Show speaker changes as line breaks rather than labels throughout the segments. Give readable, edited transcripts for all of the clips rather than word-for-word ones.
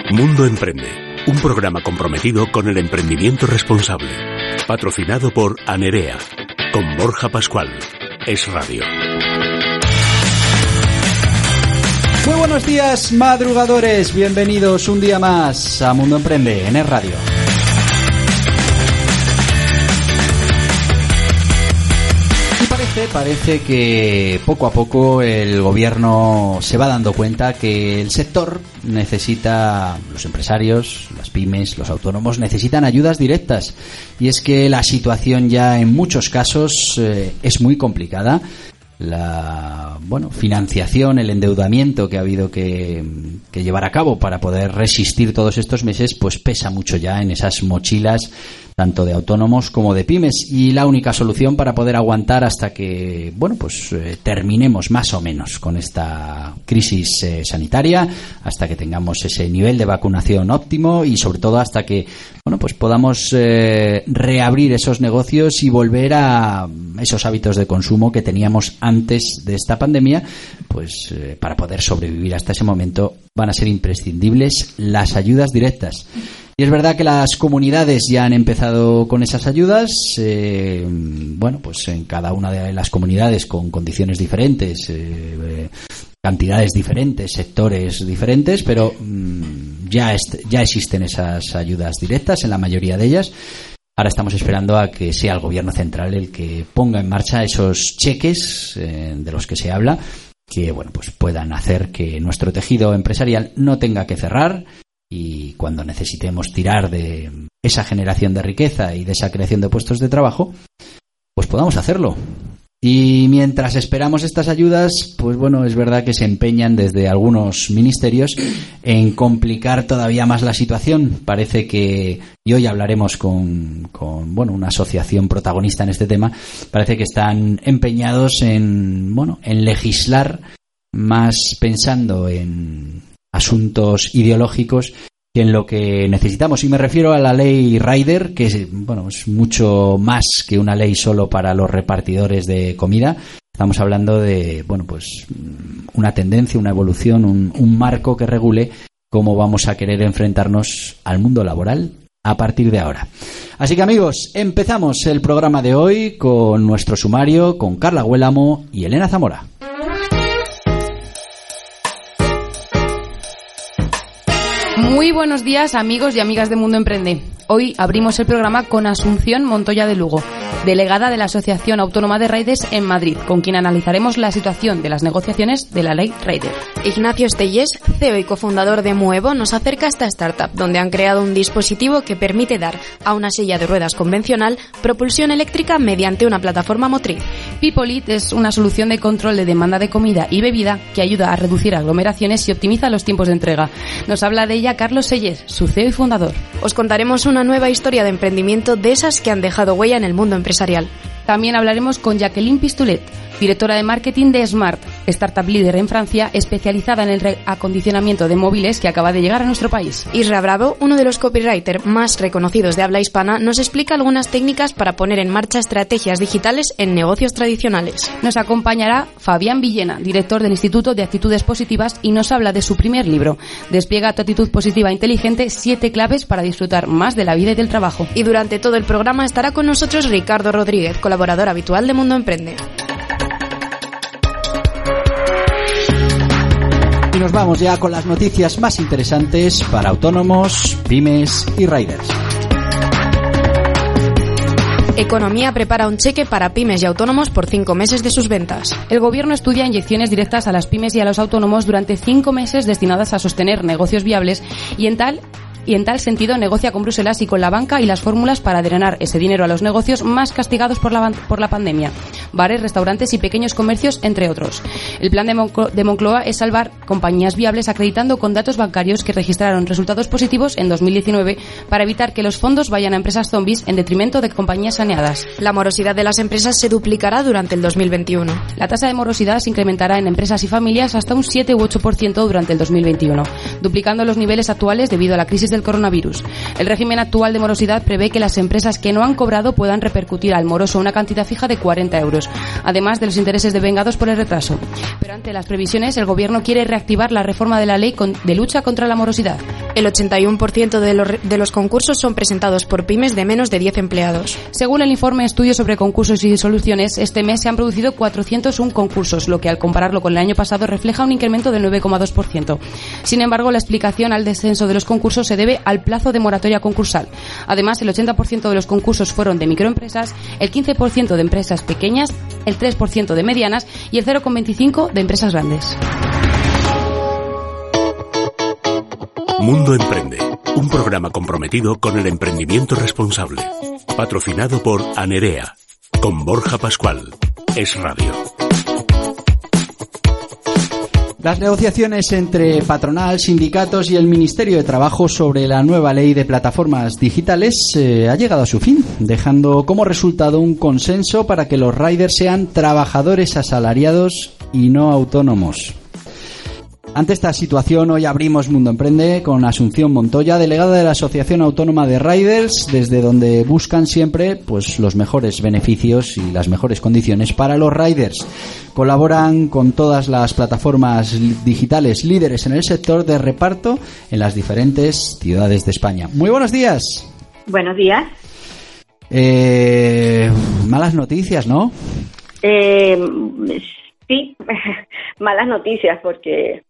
Mundo Emprende, un programa comprometido con el emprendimiento responsable. Patrocinado por Anerea, con Borja Pascual. Es Radio.
Muy buenos días, madrugadores. Bienvenidos un día más a Mundo Emprende en Es Radio. Parece que poco a poco el gobierno se va dando cuenta que el sector necesita, los empresarios, las pymes, los autónomos necesitan ayudas directas, y es que la situación ya en muchos casos es muy complicada. La financiación, el endeudamiento que ha habido que llevar a cabo para poder resistir todos estos meses, pues pesa mucho ya en esas mochilas tanto de autónomos como de pymes, y la única solución para poder aguantar hasta que terminemos más o menos con esta crisis sanitaria, hasta que tengamos ese nivel de vacunación óptimo y sobre todo hasta que podamos reabrir esos negocios y volver a esos hábitos de consumo que teníamos antes de esta pandemia, para poder sobrevivir hasta ese momento van a ser imprescindibles las ayudas directas. Y es verdad que las comunidades ya han empezado con esas ayudas, en cada una de las comunidades con condiciones diferentes, cantidades diferentes, sectores diferentes, pero ya existen esas ayudas directas en la mayoría de ellas. Ahora estamos esperando a que sea el gobierno central el que ponga en marcha esos cheques de los que se habla, que puedan hacer que nuestro tejido empresarial no tenga que cerrar, y cuando necesitemos tirar de esa generación de riqueza y de esa creación de puestos de trabajo, pues podamos hacerlo. Y mientras esperamos estas ayudas, es verdad que se empeñan desde algunos ministerios en complicar todavía más la situación. Parece que, y hoy hablaremos con una asociación protagonista en este tema, parece que están empeñados en legislar más pensando en asuntos ideológicos que en lo que necesitamos, y me refiero a la ley Rider, que es mucho más que una ley solo para los repartidores de comida. Estamos hablando de una tendencia, una evolución, un marco que regule cómo vamos a querer enfrentarnos al mundo laboral a partir de ahora. Así que, amigos, empezamos el programa de hoy con nuestro sumario con Carla Huélamo y Elena Zamora.
Muy buenos días, amigos y amigas de Mundo Emprende. Hoy abrimos el programa con Asunción Montoya de Lugo, delegada de la Asociación Autónoma de Riders en Madrid, con quien analizaremos la situación de las negociaciones de la ley Rider.
Ignacio Estellés, CEO y cofundador de Muevo, nos acerca a esta startup, donde han creado un dispositivo que permite dar a una silla de ruedas convencional propulsión eléctrica mediante una plataforma motriz.
PeopleIt es una solución de control de demanda de comida y bebida que ayuda a reducir aglomeraciones y optimiza los tiempos de entrega. Nos habla de ella Carlos Sellés, su CEO y fundador.
Os contaremos una nueva historia de emprendimiento de esas que han dejado huella en el mundo empresarial.
También hablaremos con Jacqueline Pistolet, directora de marketing de Smart, startup líder en Francia especializada en el reacondicionamiento de móviles que acaba de llegar a nuestro país.
Isra Bravo, uno de los copywriters más reconocidos de habla hispana, nos explica algunas técnicas para poner en marcha estrategias digitales en negocios tradicionales.
Nos acompañará Fabián Villena, director del Instituto de Actitudes Positivas, y nos habla de su primer libro, Despliega tu actitud positiva inteligente, 7 claves para disfrutar más de la vida y del trabajo.
Y durante todo el programa estará con nosotros Ricardo Rodríguez, colaborador habitual de Mundo Emprende.
Y nos vamos ya con las noticias más interesantes para autónomos, pymes y riders.
Economía prepara un cheque para pymes y autónomos por 5 meses de sus ventas.
El gobierno estudia inyecciones directas a las pymes y a los autónomos durante 5 meses destinadas a sostener negocios viables, y en tal sentido negocia con Bruselas y con la banca y las fórmulas para drenar ese dinero a los negocios más castigados por la pandemia: bares, restaurantes y pequeños comercios, entre otros. El plan de Moncloa es salvar compañías viables acreditando con datos bancarios que registraron resultados positivos en 2019 para evitar que los fondos vayan a empresas zombies en detrimento de compañías saneadas.
La morosidad de las empresas se duplicará durante el 2021.
La tasa de morosidad se incrementará en empresas y familias hasta un 7 u 8% durante el 2021, duplicando los niveles actuales debido a la crisis del del coronavirus. El régimen actual de morosidad prevé que las empresas que no han cobrado puedan repercutir al moroso una cantidad fija de 40 euros, además de los intereses devengados por el retraso. Pero ante las previsiones, el Gobierno quiere reactivar la reforma de la ley de lucha contra la morosidad.
El 81% de los concursos son presentados por pymes de menos de 10 empleados.
Según el informe Estudio sobre concursos y soluciones, este mes se han producido 401 concursos, lo que al compararlo con el año pasado refleja un incremento del 9,2%. Sin embargo, la explicación al descenso de los concursos se debe al plazo de moratoria concursal. Además, el 80% de los concursos fueron de microempresas, el 15% de empresas pequeñas, el 3% de medianas y el 0,25% de empresas grandes.
Mundo Emprende, un programa comprometido con el emprendimiento responsable. Patrocinado por Anerea, con Borja Pascual. Es Radio.
Las negociaciones entre patronal, sindicatos y el Ministerio de Trabajo sobre la nueva ley de plataformas digitales ha llegado a su fin, dejando como resultado un consenso para que los riders sean trabajadores asalariados y no autónomos. Ante esta situación, hoy abrimos Mundo Emprende con Asunción Montoya, delegada de la Asociación Autónoma de Riders, desde donde buscan siempre pues los mejores beneficios y las mejores condiciones para los riders. Colaboran con todas las plataformas digitales líderes en el sector de reparto en las diferentes ciudades de España. Muy buenos días.
Buenos días.
Malas noticias, ¿no?
Sí, malas noticias porque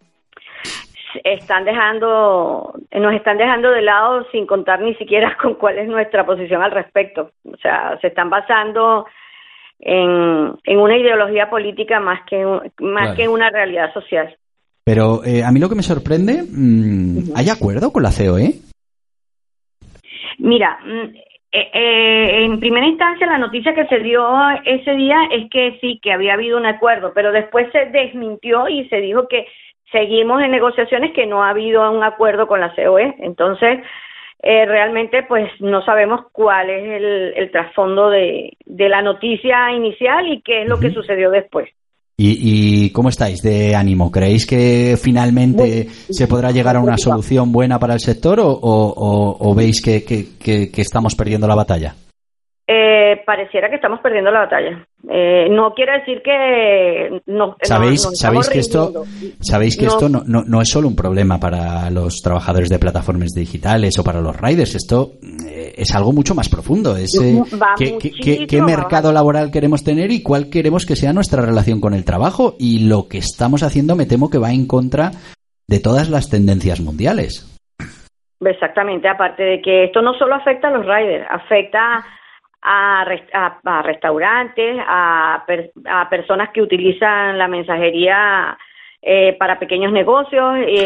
nos están dejando de lado sin contar ni siquiera con cuál es nuestra posición al respecto. O sea, se están basando en una ideología política más que una realidad social.
Pero a mí lo que me sorprende, ¿hay acuerdo con la COE?
Mira, en primera instancia la noticia que se dio ese día es que sí, que había habido un acuerdo, pero después se desmintió y se dijo que seguimos en negociaciones, que no ha habido un acuerdo con la COE. Entonces, realmente pues no sabemos cuál es el trasfondo de la noticia inicial y qué es lo que sucedió después.
¿Y cómo estáis de ánimo? ¿Creéis que finalmente se podrá llegar a una solución buena para el sector o veis que estamos perdiendo la batalla?
Pareciera que estamos perdiendo la batalla. No quiere decir que
¿Sabéis que esto no es solo un problema para los trabajadores de plataformas digitales o para los riders? Esto es algo mucho más profundo. ¿Qué mercado laboral queremos tener y cuál queremos que sea nuestra relación con el trabajo? Y lo que estamos haciendo me temo que va en contra de todas las tendencias mundiales.
Exactamente. Aparte de que esto no solo afecta a los riders, afecta a restaurantes, a personas que utilizan la mensajería para pequeños negocios.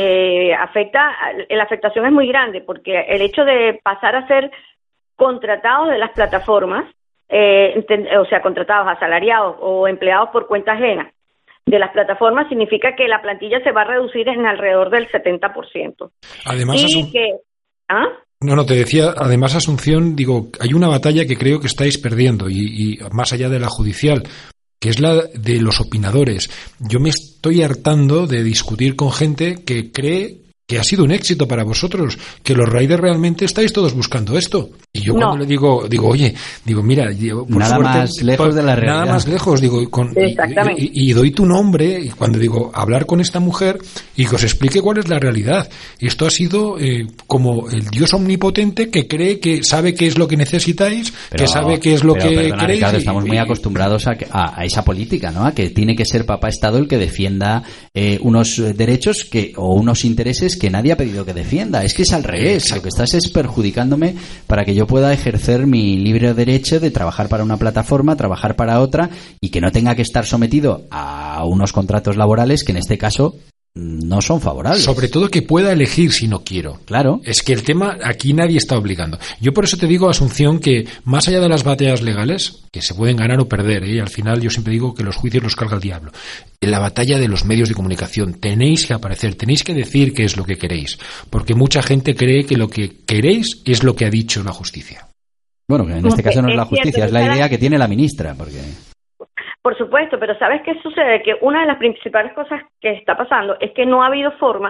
La afectación es muy grande porque el hecho de pasar a ser contratados de las plataformas, o sea, contratados, asalariados o empleados por cuenta ajena de las plataformas, significa que la plantilla se va a reducir en alrededor del 70%.
Además,
No,
te decía, además, Asunción, digo, hay una batalla que creo que estáis perdiendo y más allá de la judicial, que es la de los opinadores. Yo me estoy hartando de discutir con gente que cree que ha sido un éxito para vosotros, que los riders realmente estáis todos buscando esto. Y yo cuando le digo, mira, por
nada
suerte,
más lejos de la realidad.
Nada más lejos, digo, y doy tu nombre, y cuando digo, hablar con esta mujer y que os explique cuál es la realidad. Y esto ha sido como el Dios omnipotente que cree que sabe qué es lo que necesitáis, que sabe qué es lo que queréis.
Ricardo, estamos muy acostumbrados a esa política, ¿no? A que tiene que ser papá Estado el que defienda unos derechos o unos intereses que nadie ha pedido que defienda. Es que es al revés. Exacto. Lo que estás es perjudicándome para que yo pueda ejercer mi libre derecho de trabajar para una plataforma, trabajar para otra y que no tenga que estar sometido a unos contratos laborales que en este caso no son favorables.
Sobre todo que pueda elegir si no quiero.
Claro.
Es que el tema aquí nadie está obligando. Yo por eso te digo, Asunción, que más allá de las batallas legales, que se pueden ganar o perder, al final yo siempre digo que los juicios los carga el diablo. En la batalla de los medios de comunicación tenéis que aparecer, tenéis que decir qué es lo que queréis, porque mucha gente cree que lo que queréis es lo que ha dicho la justicia.
Bueno, que en este caso no es la justicia, es la idea que tiene la ministra, porque...
Por supuesto, pero ¿sabes qué sucede? Que una de las principales cosas que está pasando es que no ha habido forma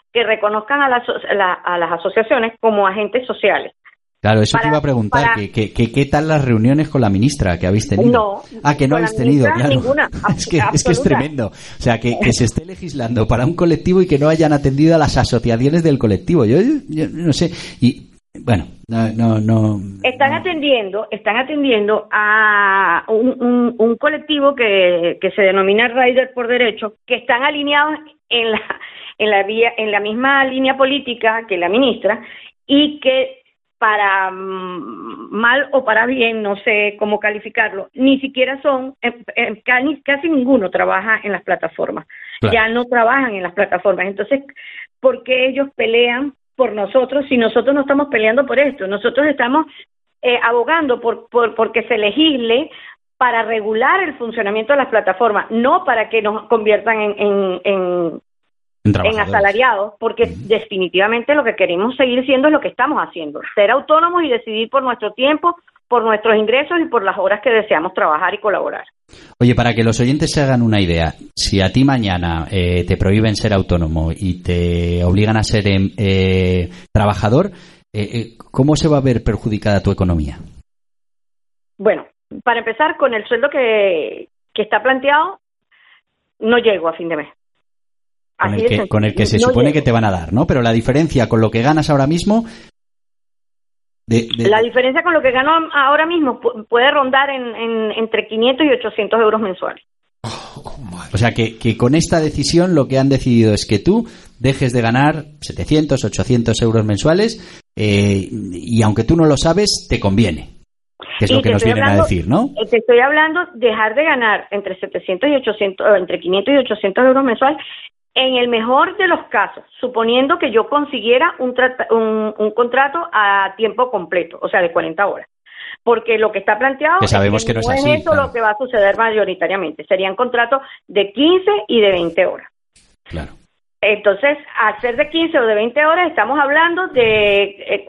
que reconozcan a las asociaciones como agentes sociales.
Claro, eso te iba a preguntar, ¿qué tal las reuniones con la ministra que habéis tenido? Que no habéis tenido, claro.
Ninguna,
es que es tremendo. O sea, que se esté legislando para un colectivo y que no hayan atendido a las asociaciones del colectivo. Yo no sé. Y bueno, no.
Están atendiendo a un colectivo que se denomina Rider por Derecho, que están alineados en la misma línea política que la ministra, y que para mal o para bien, no sé cómo calificarlo, ni siquiera son, casi ninguno trabaja en las plataformas. Claro. Ya no trabajan en las plataformas. Entonces, ¿por qué ellos pelean por nosotros si nosotros no estamos peleando por esto? Nosotros estamos abogando por que se legisle para regular el funcionamiento de las plataformas, no para que nos conviertan en asalariados, porque definitivamente lo que queremos seguir siendo es lo que estamos haciendo, ser autónomos y decidir por nuestro tiempo, por nuestros ingresos y por las horas que deseamos trabajar y colaborar.
Oye, para que los oyentes se hagan una idea, si a ti mañana te prohíben ser autónomo y te obligan a ser trabajador, ¿cómo se va a ver perjudicada tu economía?
Bueno, para empezar, con el sueldo que está planteado, no llego a fin de mes.
Con el que se supone que te van a dar, ¿no? Pero la diferencia con lo que ganas ahora mismo...
La diferencia con lo que gano ahora mismo puede rondar entre 500 y 800 euros mensuales.
O sea, que con esta decisión lo que han decidido es que tú dejes de ganar 700, 800 euros mensuales y aunque tú no lo sabes, te conviene. Que es lo que nos vienen a decir, ¿no?
Te estoy hablando dejar de ganar entre 700 y 800, entre 500 y 800 euros mensuales. En el mejor de los casos, suponiendo que yo consiguiera un contrato a tiempo completo, o sea, de 40 horas. Porque lo que está planteado
que sabemos que no es así,
eso, claro. Lo que va a suceder mayoritariamente. Serían contratos de 15 y de 20 horas.
Claro.
Entonces, al ser de 15 o de 20 horas, estamos hablando de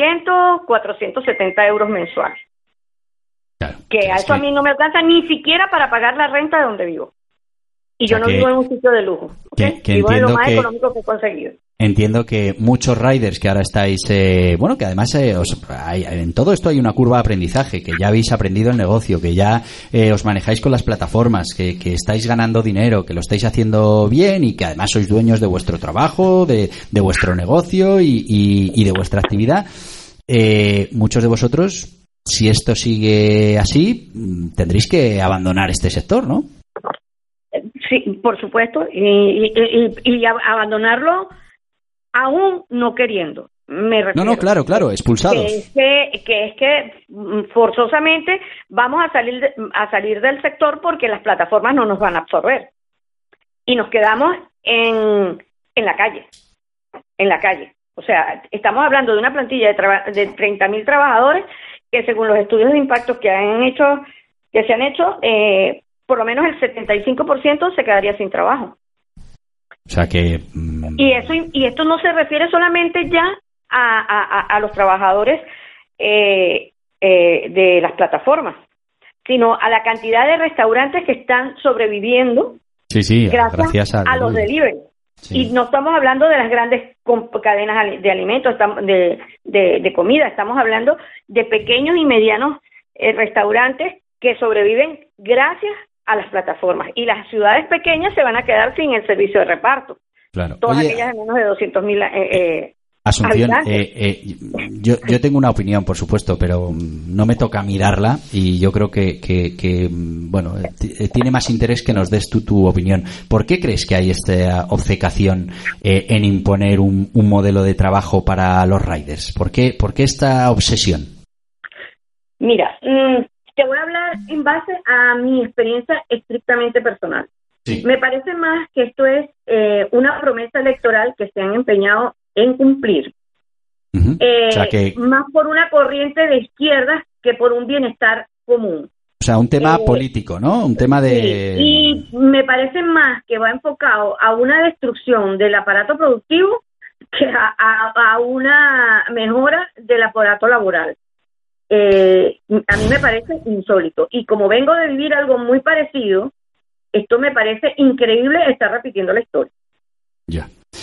470 euros mensuales.
Claro.
Que a eso a mí no me alcanza ni siquiera para pagar la renta de donde vivo. Y yo no vivo en un sitio de lujo. ¿Okay? Vivo en lo más económico que he conseguido.
Entiendo que muchos riders que ahora estáis, que además en todo esto hay una curva de aprendizaje, que ya habéis aprendido el negocio, que ya os manejáis con las plataformas, que estáis ganando dinero, que lo estáis haciendo bien y que además sois dueños de vuestro trabajo, de vuestro negocio y de vuestra actividad. Muchos de vosotros, si esto sigue así, tendréis que abandonar este sector, ¿no?
Sí, por supuesto, y abandonarlo aún no queriendo. Me refiero.
No, claro, expulsados.
Que es que forzosamente vamos a salir del sector porque las plataformas no nos van a absorber y nos quedamos en la calle. O sea, estamos hablando de una plantilla de 30.000 trabajadores que, según los estudios de impacto que se han hecho, por lo menos el 75% se quedaría sin trabajo.
O sea que...
Y esto no se refiere solamente ya a los trabajadores de las plataformas, sino a la cantidad de restaurantes que están sobreviviendo gracias a los delivery. Sí. Y no estamos hablando de las grandes cadenas de alimentos, de comida, estamos hablando de pequeños y medianos restaurantes que sobreviven gracias a las plataformas, y las ciudades pequeñas se van a quedar sin el servicio de reparto.
Claro.
Todas aquellas de menos de 200.000
Asunción, yo tengo una opinión, por supuesto, pero no me toca mirarla y yo creo que tiene más interés que nos des tú tu opinión. ¿Por qué crees que hay esta obcecación en imponer un modelo de trabajo para los riders? ¿Por qué esta obsesión?
Mira, te voy a hablar en base a mi experiencia estrictamente personal. Sí. Me parece más que esto es una promesa electoral que se han empeñado en cumplir.
Uh-huh. O sea que...
Más por una corriente de izquierda que por un bienestar común.
O sea, un tema político, ¿no? Un tema de...
Sí. Y me parece más que va enfocado a una destrucción del aparato productivo que a una mejora del aparato laboral. A mí me parece insólito. Y como vengo de vivir algo muy parecido, esto me parece increíble estar repitiendo la historia.
Ya.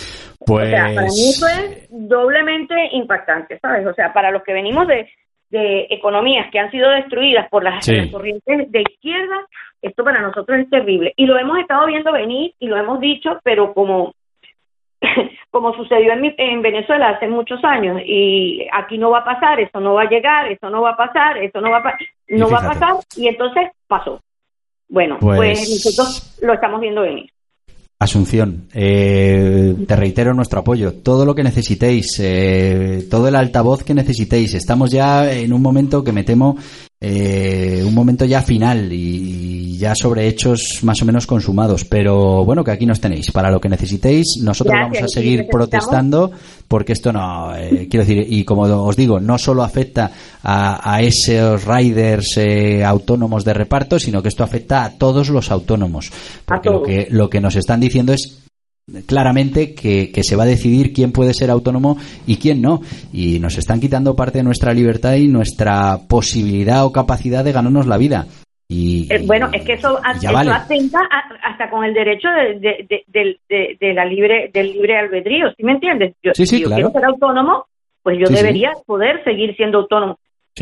Pues...
O sea, para mí eso es doblemente impactante, ¿sabes? O sea, para los que venimos de economías que han sido destruidas por las corrientes de izquierda, esto para nosotros es terrible. Y lo hemos estado viendo venir y lo hemos dicho, pero como sucedió en Venezuela hace muchos años, y aquí no va a pasar, eso no va a llegar, eso no va a pasar, eso no va a pasar, y entonces pasó. Bueno, pues nosotros lo estamos viendo venir.
Asunción, te reitero nuestro apoyo. Todo lo que necesitéis, todo el altavoz que necesitéis. Estamos ya en un momento que me temo, un momento ya final y ya sobre hechos más o menos consumados. Pero bueno, que aquí nos tenéis. Para lo que necesitéis, nosotros vamos a seguir protestando, porque esto no, quiero decir, y como os digo, no solo afecta a esos riders autónomos de reparto, sino que esto afecta a todos los autónomos. Porque lo que nos están diciendo es claramente que se va a decidir quién puede ser autónomo y quién no, y nos están quitando parte de nuestra libertad y nuestra posibilidad o capacidad de ganarnos la vida.
Bueno, es que eso atenta hasta con el derecho del libre albedrío, ¿sí me entiendes? Yo
claro.
Quiero ser autónomo, pues yo debería poder seguir siendo autónomo.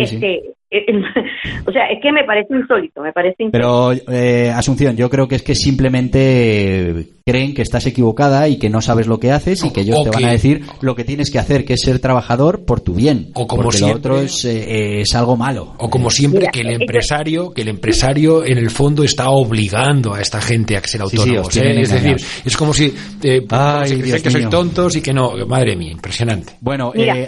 O sea, es que me parece insólito.
Pero, Asunción, yo creo que es que simplemente creen que estás equivocada y que no sabes lo que haces y que ellos te van a decir lo que tienes que hacer, que es ser trabajador por tu bien.
O como
porque
siempre,
lo otro es algo malo.
O como siempre, que el empresario en el fondo está obligando a esta gente a ser autónomos. Es decir, es como si que sois tontos y que no. Madre mía, impresionante.
Bueno,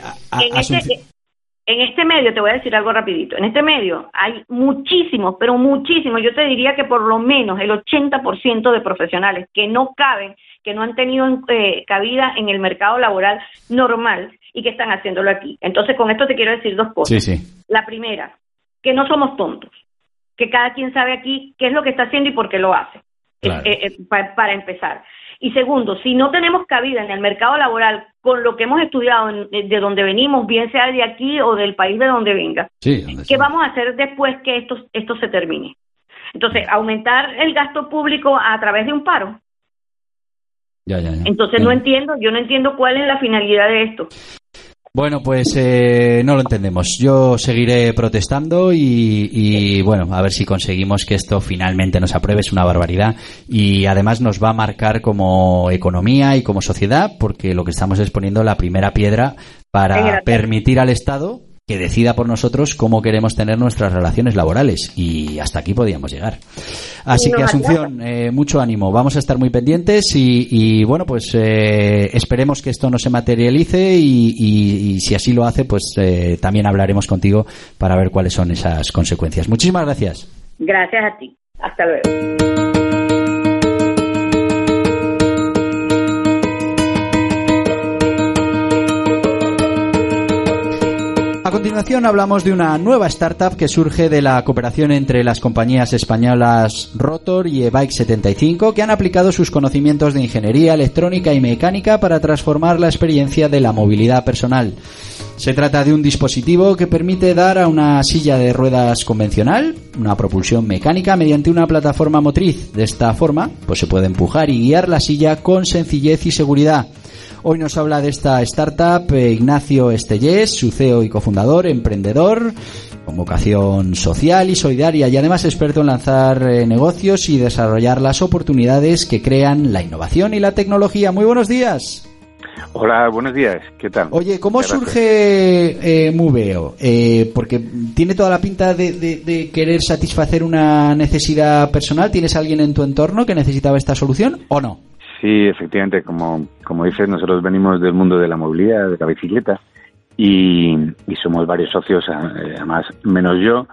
en este medio, te voy a decir algo rapidito, en este medio hay muchísimos, pero muchísimos, yo te diría que por lo menos el 80% de profesionales que no caben, que no han tenido cabida en el mercado laboral normal y que están haciéndolo aquí. Entonces, con esto te quiero decir dos cosas. La primera, que no somos tontos, que cada quien sabe aquí qué es lo que está haciendo y por qué lo hace, claro. Para empezar. Y segundo, si no tenemos cabida en el mercado laboral con lo que hemos estudiado de donde venimos, bien sea de aquí o del país de donde venga, ¿qué vamos a hacer después que esto se termine? Entonces, aumentar el gasto público a través de un paro. Entonces yo no entiendo cuál es la finalidad de esto.
Bueno, pues no lo entendemos. Yo seguiré protestando y bueno, a ver si conseguimos que esto finalmente nos apruebe. Es una barbaridad y además nos va a marcar como economía y como sociedad, porque lo que estamos es poniendo la primera piedra para permitir al Estado que decida por nosotros cómo queremos tener nuestras relaciones laborales, y hasta aquí podíamos llegar. Así que, Asunción, mucho ánimo, vamos a estar muy pendientes y bueno, pues esperemos que esto no se materialice y si así lo hace, pues también hablaremos contigo para ver cuáles son esas consecuencias. Muchísimas gracias.
Gracias a ti, hasta luego.
A continuación hablamos de una nueva startup que surge de la cooperación entre las compañías españolas Rotor y eBike 75, que han aplicado sus conocimientos de ingeniería electrónica y mecánica para transformar la experiencia de la movilidad personal. Se trata de un dispositivo que permite dar a una silla de ruedas convencional una propulsión mecánica mediante una plataforma motriz. De esta forma, pues se puede empujar y guiar la silla con sencillez y seguridad. Hoy nos habla de esta startup Ignacio Estellés, su CEO y cofundador, emprendedor, con vocación social y solidaria y además experto en lanzar negocios y desarrollar las oportunidades que crean la innovación y la tecnología. Muy buenos días.
Hola, buenos días. ¿Qué tal?
Oye, ¿cómo surge Moveo? Porque tiene toda la pinta de querer satisfacer una necesidad personal. ¿Tienes alguien en tu entorno que necesitaba esta solución o no?
Sí, efectivamente, como dices, nosotros venimos del mundo de la movilidad, de la bicicleta, y somos varios socios, además, menos yo,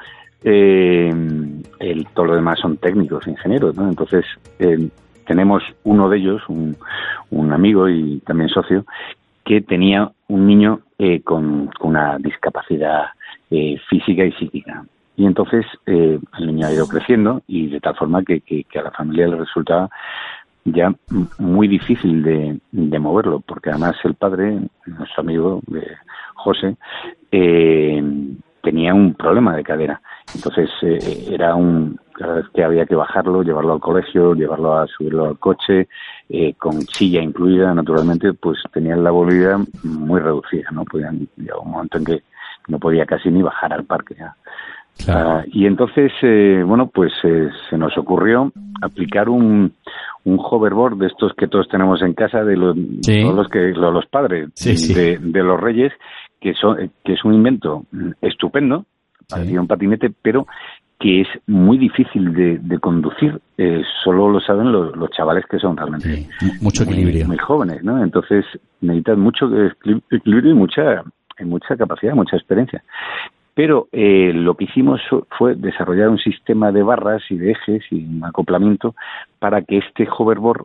todo lo demás son técnicos, ingenieros, ¿no? Entonces, tenemos uno de ellos, un amigo y también socio, que tenía un niño con una discapacidad física y psíquica. Y entonces el niño ha ido creciendo y de tal forma que a la familia le resultaba ya muy difícil de moverlo, porque además el padre, nuestro amigo José, tenía un problema de cadera. Entonces cada vez que había que bajarlo, llevarlo al colegio, subirlo al coche, con silla incluida, naturalmente, pues tenían la movilidad muy reducida, ¿no? Llegó un momento en que no podía casi ni bajar al parque ya. Claro. Y entonces, se nos ocurrió aplicar un hoverboard de estos que todos tenemos en casa, de los padres, de los reyes, que es un invento estupendo, parecía un patinete, pero que es muy difícil de conducir. Solo lo saben los chavales que son realmente
mucho equilibrio,
muy jóvenes, ¿no? Entonces necesitan mucho equilibrio y mucha capacidad, mucha experiencia. Pero lo que hicimos fue desarrollar un sistema de barras y de ejes y un acoplamiento para que este hoverboard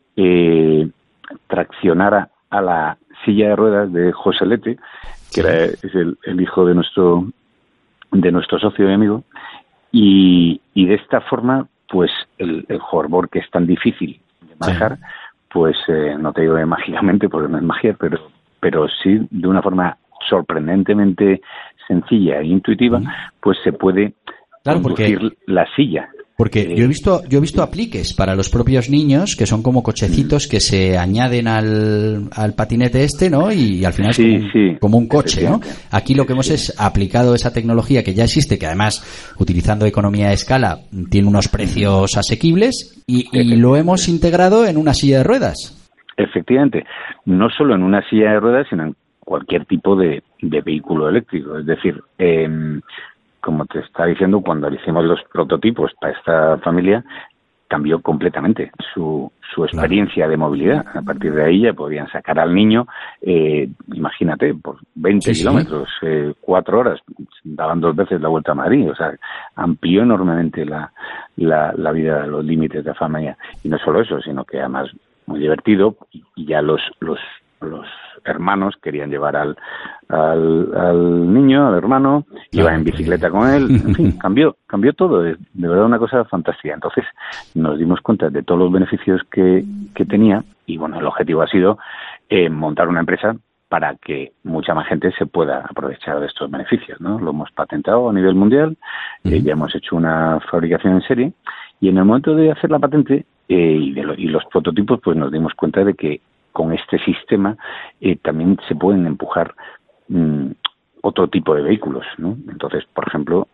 traccionara a la silla de ruedas de José Lete, que es el hijo de nuestro socio y amigo, y de esta forma, pues el hoverboard, que es tan difícil de manejar, pues no te digo mágicamente, porque no es magia, pero sí de una forma sorprendentemente sencilla e intuitiva, pues se puede conducir la silla.
Porque yo he visto apliques para los propios niños que son como cochecitos que se añaden al patinete ¿no? Y al final es como un coche, ¿no? Aquí lo que hemos es aplicado esa tecnología que ya existe, que además, utilizando economía de escala, tiene unos precios asequibles y lo hemos integrado en una silla de ruedas.
Efectivamente, no solo en una silla de ruedas, sino en cualquier tipo de vehículo eléctrico. Es decir, como te estaba diciendo, cuando hicimos los prototipos para esta familia, cambió completamente su experiencia de movilidad. A partir de ahí ya podían sacar al niño, imagínate, por 20 kilómetros, 4 horas, daban 2 veces la vuelta a Madrid. O sea, amplió enormemente la vida, los límites de la familia. Y no solo eso, sino que además muy divertido, y ya los hermanos querían llevar al niño, al hermano, iba en bicicleta con él, en fin, cambió todo, de verdad una cosa fantástica. Entonces nos dimos cuenta de todos los beneficios que tenía, y bueno, el objetivo ha sido montar una empresa para que mucha más gente se pueda aprovechar de estos beneficios, ¿no? Lo hemos patentado a nivel mundial, ya hemos hecho una fabricación en serie, y en el momento de hacer la patente y los prototipos, pues nos dimos cuenta de que con este sistema también se pueden empujar otro tipo de vehículos, ¿no? Entonces, por ejemplo,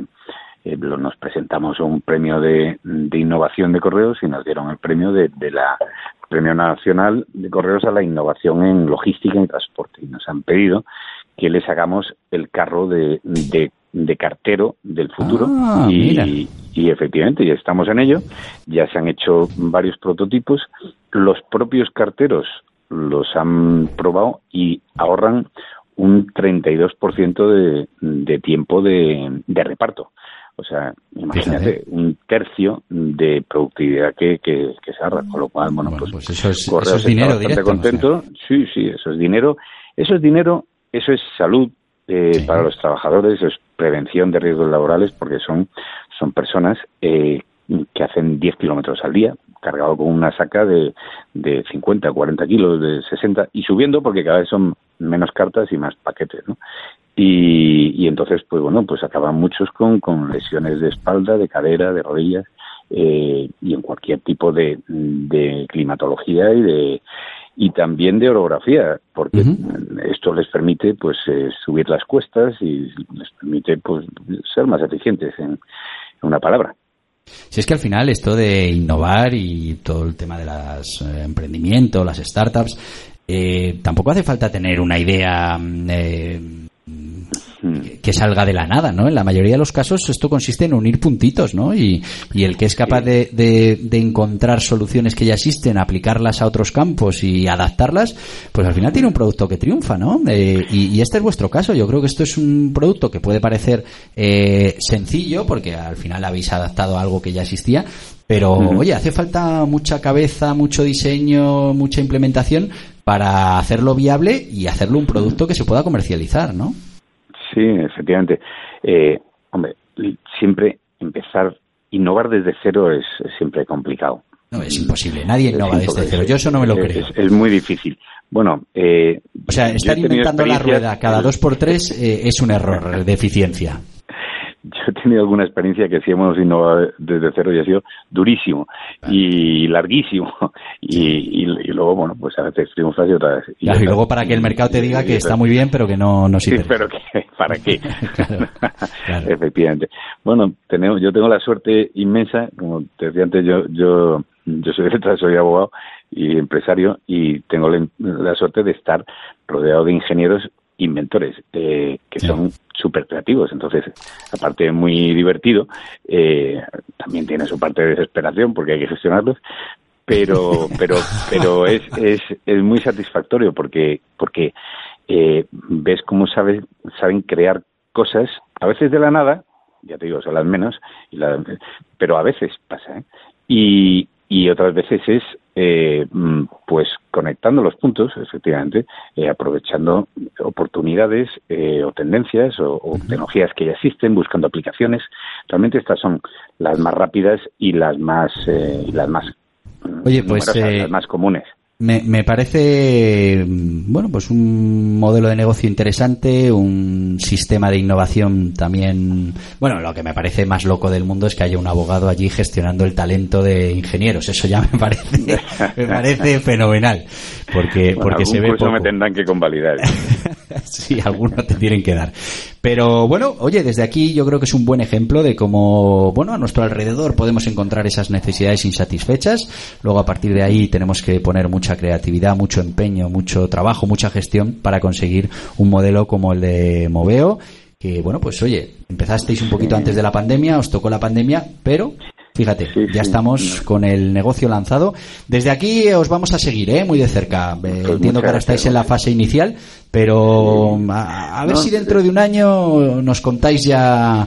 nos presentamos a un premio de innovación de correos y nos dieron el premio de la Premio Nacional de Correos a la Innovación en Logística y Transporte, y nos han pedido que les hagamos el carro de cartero del futuro, y efectivamente ya estamos en ello. Ya se han hecho varios prototipos, los propios carteros los han probado y ahorran un 32% de tiempo de reparto. O sea, imagínate, un tercio de productividad que se ahorra, con lo cual, pues
eso es
Correos
dinero
está bastante
directo,
contento. O sea. Sí, eso es dinero, eso es salud para los trabajadores, eso es prevención de riesgos laborales, porque son personas que hacen 10 kilómetros al día, cargado con una saca de 50, 40 kilos, de 60, y subiendo, porque cada vez son menos cartas y más paquetes, ¿no? Y entonces, pues acaban muchos con lesiones de espalda, de cadera, de rodillas, y en cualquier tipo de climatología y también de orografía, porque esto les permite pues subir las cuestas y les permite pues ser más eficientes, en una palabra.
Si es que al final esto de innovar y todo el tema de los emprendimientos, las startups, tampoco hace falta tener una idea que salga de la nada, ¿no? En la mayoría de los casos esto consiste en unir puntitos, ¿no? Y el que es capaz de encontrar soluciones que ya existen, aplicarlas a otros campos y adaptarlas, pues al final tiene un producto que triunfa, ¿no? Y este es vuestro caso. Yo creo que esto es un producto que puede parecer sencillo, porque al final habéis adaptado a algo que ya existía, pero oye, hace falta mucha cabeza, mucho diseño, mucha implementación para hacerlo viable y hacerlo un producto que se pueda comercializar, ¿no?
Sí, efectivamente. Siempre innovar desde cero es siempre complicado.
No, es imposible. Nadie innova desde cero. Yo eso no me lo creo.
Es muy difícil. Bueno,
o sea, estar inventando la rueda cada 2x3 es un error de eficiencia.
Yo he tenido alguna experiencia que sí hemos innovado desde cero y ha sido durísimo y larguísimo. Y luego, bueno, pues a veces triunfas y otras veces.
Claro, y luego para que el mercado te diga que está muy bien, pero que no sirve.
Sí, pero ¿para qué?
Claro.
Efectivamente. Bueno, yo tengo la suerte inmensa, como te decía antes, yo soy abogado y empresario y tengo la suerte de estar rodeado de ingenieros inventores que son súper creativos. Entonces, aparte de muy divertido, también tiene su parte de desesperación porque hay que gestionarlos, pero es muy satisfactorio porque ves cómo saben crear cosas, a veces de la nada, ya te digo, son las menos, pero a veces pasa, y otras veces es pues conectando los puntos, efectivamente, aprovechando oportunidades o tendencias o tecnologías que ya existen, buscando aplicaciones. Realmente estas son las más rápidas y las más
Oye, pues
las más comunes.
Me parece, bueno, pues un modelo de negocio interesante, un sistema de innovación también. Bueno, lo que me parece más loco del mundo es que haya un abogado allí gestionando el talento de ingenieros. Eso ya me parece fenomenal, porque se ve poco.
Algún curso me tendrán que convalidar.
Sí, algunos te tienen que dar. Pero bueno, oye, desde aquí yo creo que es un buen ejemplo de cómo, bueno, a nuestro alrededor podemos encontrar esas necesidades insatisfechas. Luego a partir de ahí tenemos que poner mucha creatividad, mucho empeño, mucho trabajo, mucha gestión para conseguir un modelo como el de Moveo, que bueno, pues oye, empezasteis un poquito antes de la pandemia, os tocó la pandemia, pero fíjate, ya estamos con el negocio lanzado. Desde aquí os vamos a seguir, muy de cerca. Entiendo que ahora estáis en la fase inicial, pero a ver si dentro de un año nos contáis ya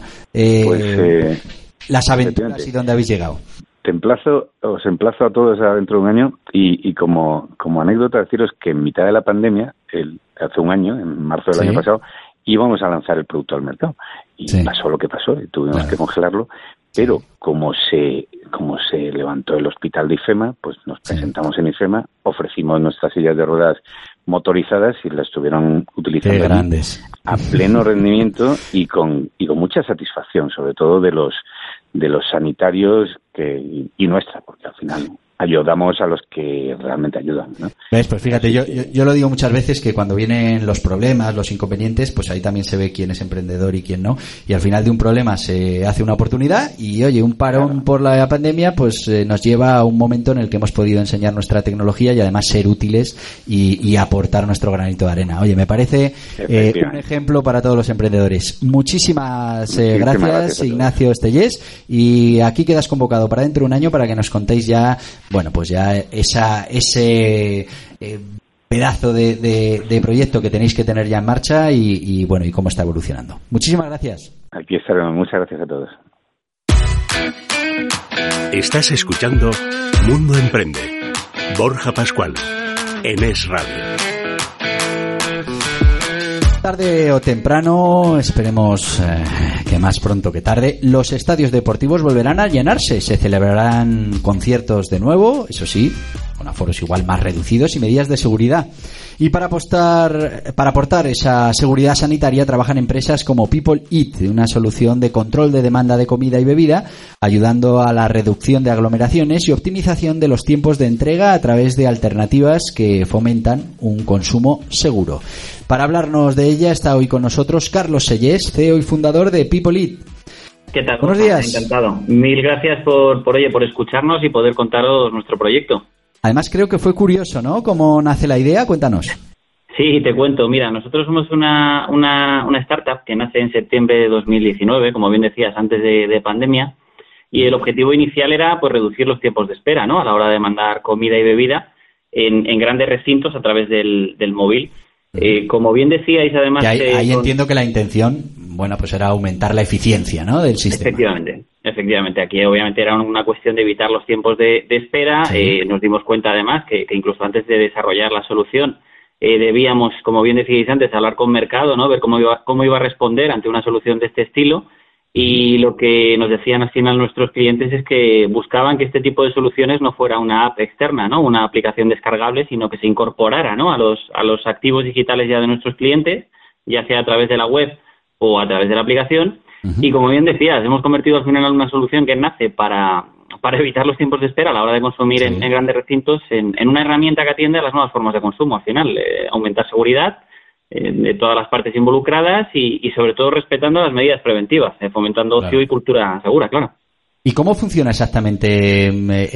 las aventuras y dónde habéis llegado.
Os emplazo a todos a dentro de un año y como anécdota deciros que en mitad de la pandemia, hace un año, en marzo del año pasado, íbamos a lanzar el producto al mercado y pasó lo que pasó y tuvimos que congelarlo, pero como se levantó el hospital de IFEMA, pues nos presentamos en IFEMA, ofrecimos nuestras sillas de ruedas motorizadas y las estuvieron utilizando a pleno rendimiento y con mucha satisfacción, sobre todo de los sanitarios y nuestra, porque al final ayudamos a los que realmente ayudan, ¿no?
¿Ves? Pues fíjate, yo lo digo muchas veces que cuando vienen los problemas, los inconvenientes, pues ahí también se ve quién es emprendedor y quién no, y al final de un problema se hace una oportunidad y oye, un parón por la pandemia pues nos lleva a un momento en el que hemos podido enseñar nuestra tecnología y además ser útiles y aportar nuestro granito de arena. Oye, me parece un ejemplo para todos los emprendedores. Muchísimas gracias Ignacio Estellés, y aquí quedas convocado para dentro de un año para que nos contéis ya, bueno, pues ya ese pedazo de proyecto que tenéis que tener ya en marcha y bueno, y cómo está evolucionando. Muchísimas gracias.
Aquí estaremos. Muchas gracias a todos.
Estás escuchando Mundo Emprende. Borja Pascual, en Es Radio.
Tarde o temprano, esperemos que más pronto que tarde, los estadios deportivos volverán a llenarse. Se celebrarán conciertos de nuevo, eso sí, con aforos igual más reducidos y medidas de seguridad. Y para aportar esa seguridad sanitaria trabajan empresas como People Eat, una solución de control de demanda de comida y bebida, ayudando a la reducción de aglomeraciones y optimización de los tiempos de entrega a través de alternativas que fomentan un consumo seguro. Para hablarnos de ella está hoy con nosotros Carlos Sellés, CEO y fundador de People Eat.
¿Qué tal?
Buenos días.
Encantado. Mil gracias por escucharnos y poder contaros nuestro proyecto.
Además creo que fue curioso, ¿no? ¿Cómo nace la idea? Cuéntanos.
Sí, te cuento. Mira, nosotros somos una startup que nace en septiembre de 2019, como bien decías, antes de pandemia, y el objetivo inicial era pues reducir los tiempos de espera, ¿no? A la hora de mandar comida y bebida en grandes recintos a través del móvil. Como bien decíais, además...
Ahí entiendo que la intención, bueno, pues era aumentar la eficiencia, ¿no?, del sistema.
Efectivamente. Aquí obviamente era una cuestión de evitar los tiempos de espera. Sí. Nos dimos cuenta además que incluso antes de desarrollar la solución debíamos, como bien decíais antes, hablar con mercado, ¿no?, ver cómo iba a responder ante una solución de este estilo. Y lo que nos decían al final nuestros clientes es que buscaban que este tipo de soluciones no fuera una app externa, ¿no? Una aplicación descargable, sino que se incorporara, ¿no? a los activos digitales ya de nuestros clientes, ya sea a través de la web o a través de la aplicación. Y como bien decías, hemos convertido al final en una solución que nace para evitar los tiempos de espera a la hora de consumir en grandes recintos en una herramienta que atiende a las nuevas formas de consumo. Al final, aumentar seguridad de todas las partes involucradas y sobre todo respetando las medidas preventivas, fomentando ocio y cultura segura, claro.
¿Y cómo funciona exactamente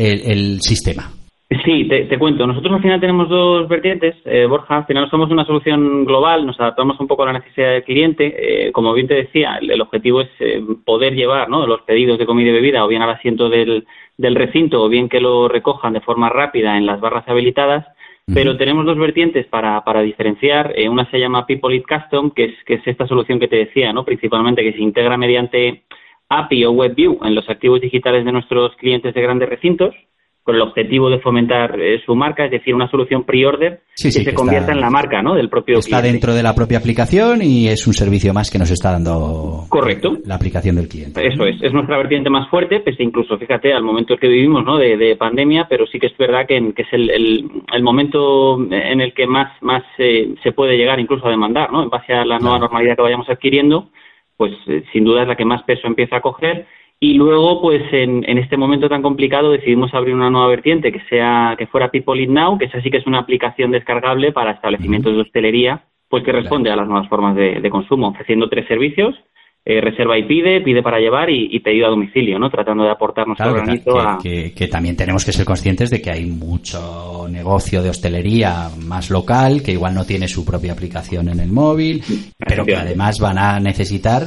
el sistema?
Sí, te cuento. Nosotros al final tenemos dos vertientes, Borja. Al final somos una solución global, nos adaptamos un poco a la necesidad del cliente. Como bien te decía, el objetivo es poder llevar, ¿no?, los pedidos de comida y bebida o bien al asiento del recinto o bien que lo recojan de forma rápida en las barras habilitadas. Pero tenemos dos vertientes para diferenciar. Una se llama People Eat Custom, que es esta solución que te decía, ¿no?, principalmente que se integra mediante API o WebView en los activos digitales de nuestros clientes de grandes recintos, con el objetivo de fomentar su marca, es decir, una solución pre-order que se convierta en la marca, ¿no?, del propio cliente.
Está dentro de la propia aplicación y es un servicio más que nos está dando la aplicación del cliente.
Eso es nuestra vertiente más fuerte, pese incluso, fíjate, al momento que vivimos, ¿no?, de pandemia, pero sí que es verdad que es el momento en el que más se puede llegar incluso a demandar, ¿no?, en base a la nueva normalidad que vayamos adquiriendo, pues sin duda es la que más peso empieza a coger. Y luego, pues en este momento tan complicado decidimos abrir una nueva vertiente que fuera People Eat Now, que esa sí que es una aplicación descargable para establecimientos de hostelería, pues que responde a las nuevas formas de consumo, ofreciendo 3 servicios: reserva y pide para llevar y pedido a domicilio, ¿no?, tratando de aportar nuestro granito
que también tenemos que ser conscientes de que hay mucho negocio de hostelería más local que igual no tiene su propia aplicación en el móvil, pero que además van a necesitar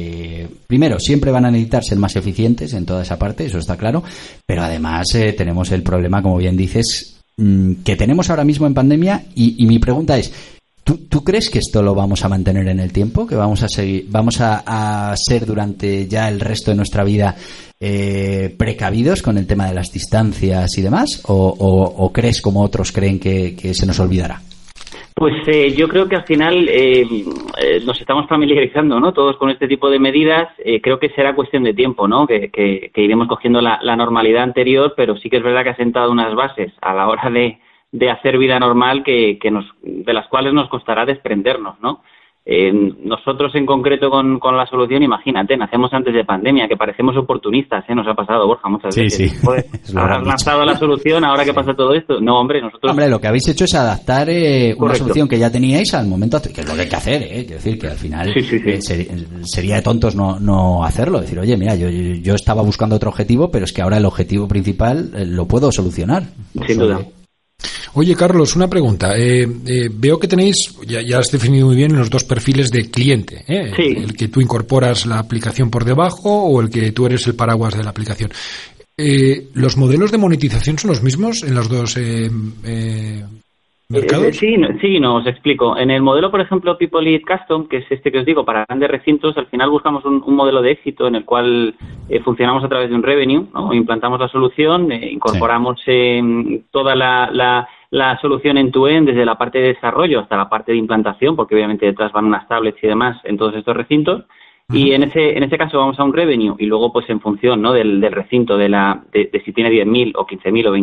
primero, siempre van a necesitar ser más eficientes en toda esa parte, eso está claro, pero además tenemos el problema, como bien dices, que tenemos ahora mismo en pandemia y mi pregunta es: ¿Tú crees que esto lo vamos a mantener en el tiempo? ¿Que vamos a ser durante ya el resto de nuestra vida precavidos con el tema de las distancias y demás? ¿O crees, como otros creen, que se nos olvidará?
Pues yo creo que al final nos estamos familiarizando, ¿no?, todos con este tipo de medidas. Creo que será cuestión de tiempo, ¿no?, que iremos cogiendo la normalidad anterior, pero sí que es verdad que ha sentado unas bases a la hora de hacer vida normal de las cuales nos costará desprendernos, ¿no? Nosotros en concreto con la solución, imagínate, nacemos antes de pandemia, que parecemos oportunistas, nos ha pasado, Borja, muchas veces. Sí. Joder, habrás lanzado la solución ahora que pasa todo esto. No, hombre, nosotros...
Hombre, lo que habéis hecho es adaptar una solución que ya teníais al momento, que es lo que hay que hacer, Quiero decir que al final sería de tontos no hacerlo. Decir, oye, mira, yo estaba buscando otro objetivo, pero es que ahora el objetivo principal lo puedo solucionar.
Sin duda.
Oye, Carlos, una pregunta. Veo que tenéis, ya has definido muy bien, los dos perfiles de cliente.
Sí.
El que tú incorporas la aplicación por debajo o el que tú eres el paraguas de la aplicación. ¿Los modelos de monetización son los mismos en los dos mercados?
Sí, os explico. En el modelo, por ejemplo, People Eat Custom, que es este que os digo, para grandes recintos, al final buscamos un modelo de éxito en el cual funcionamos a través de un revenue, ¿no? Implantamos la solución, incorporamos toda la solución end-to-end, desde la parte de desarrollo hasta la parte de implantación, porque obviamente detrás van unas tablets y demás en todos estos recintos. Y en ese caso vamos a un revenue y luego pues en función, ¿no?, del recinto, de si tiene 10.000 o 15.000 o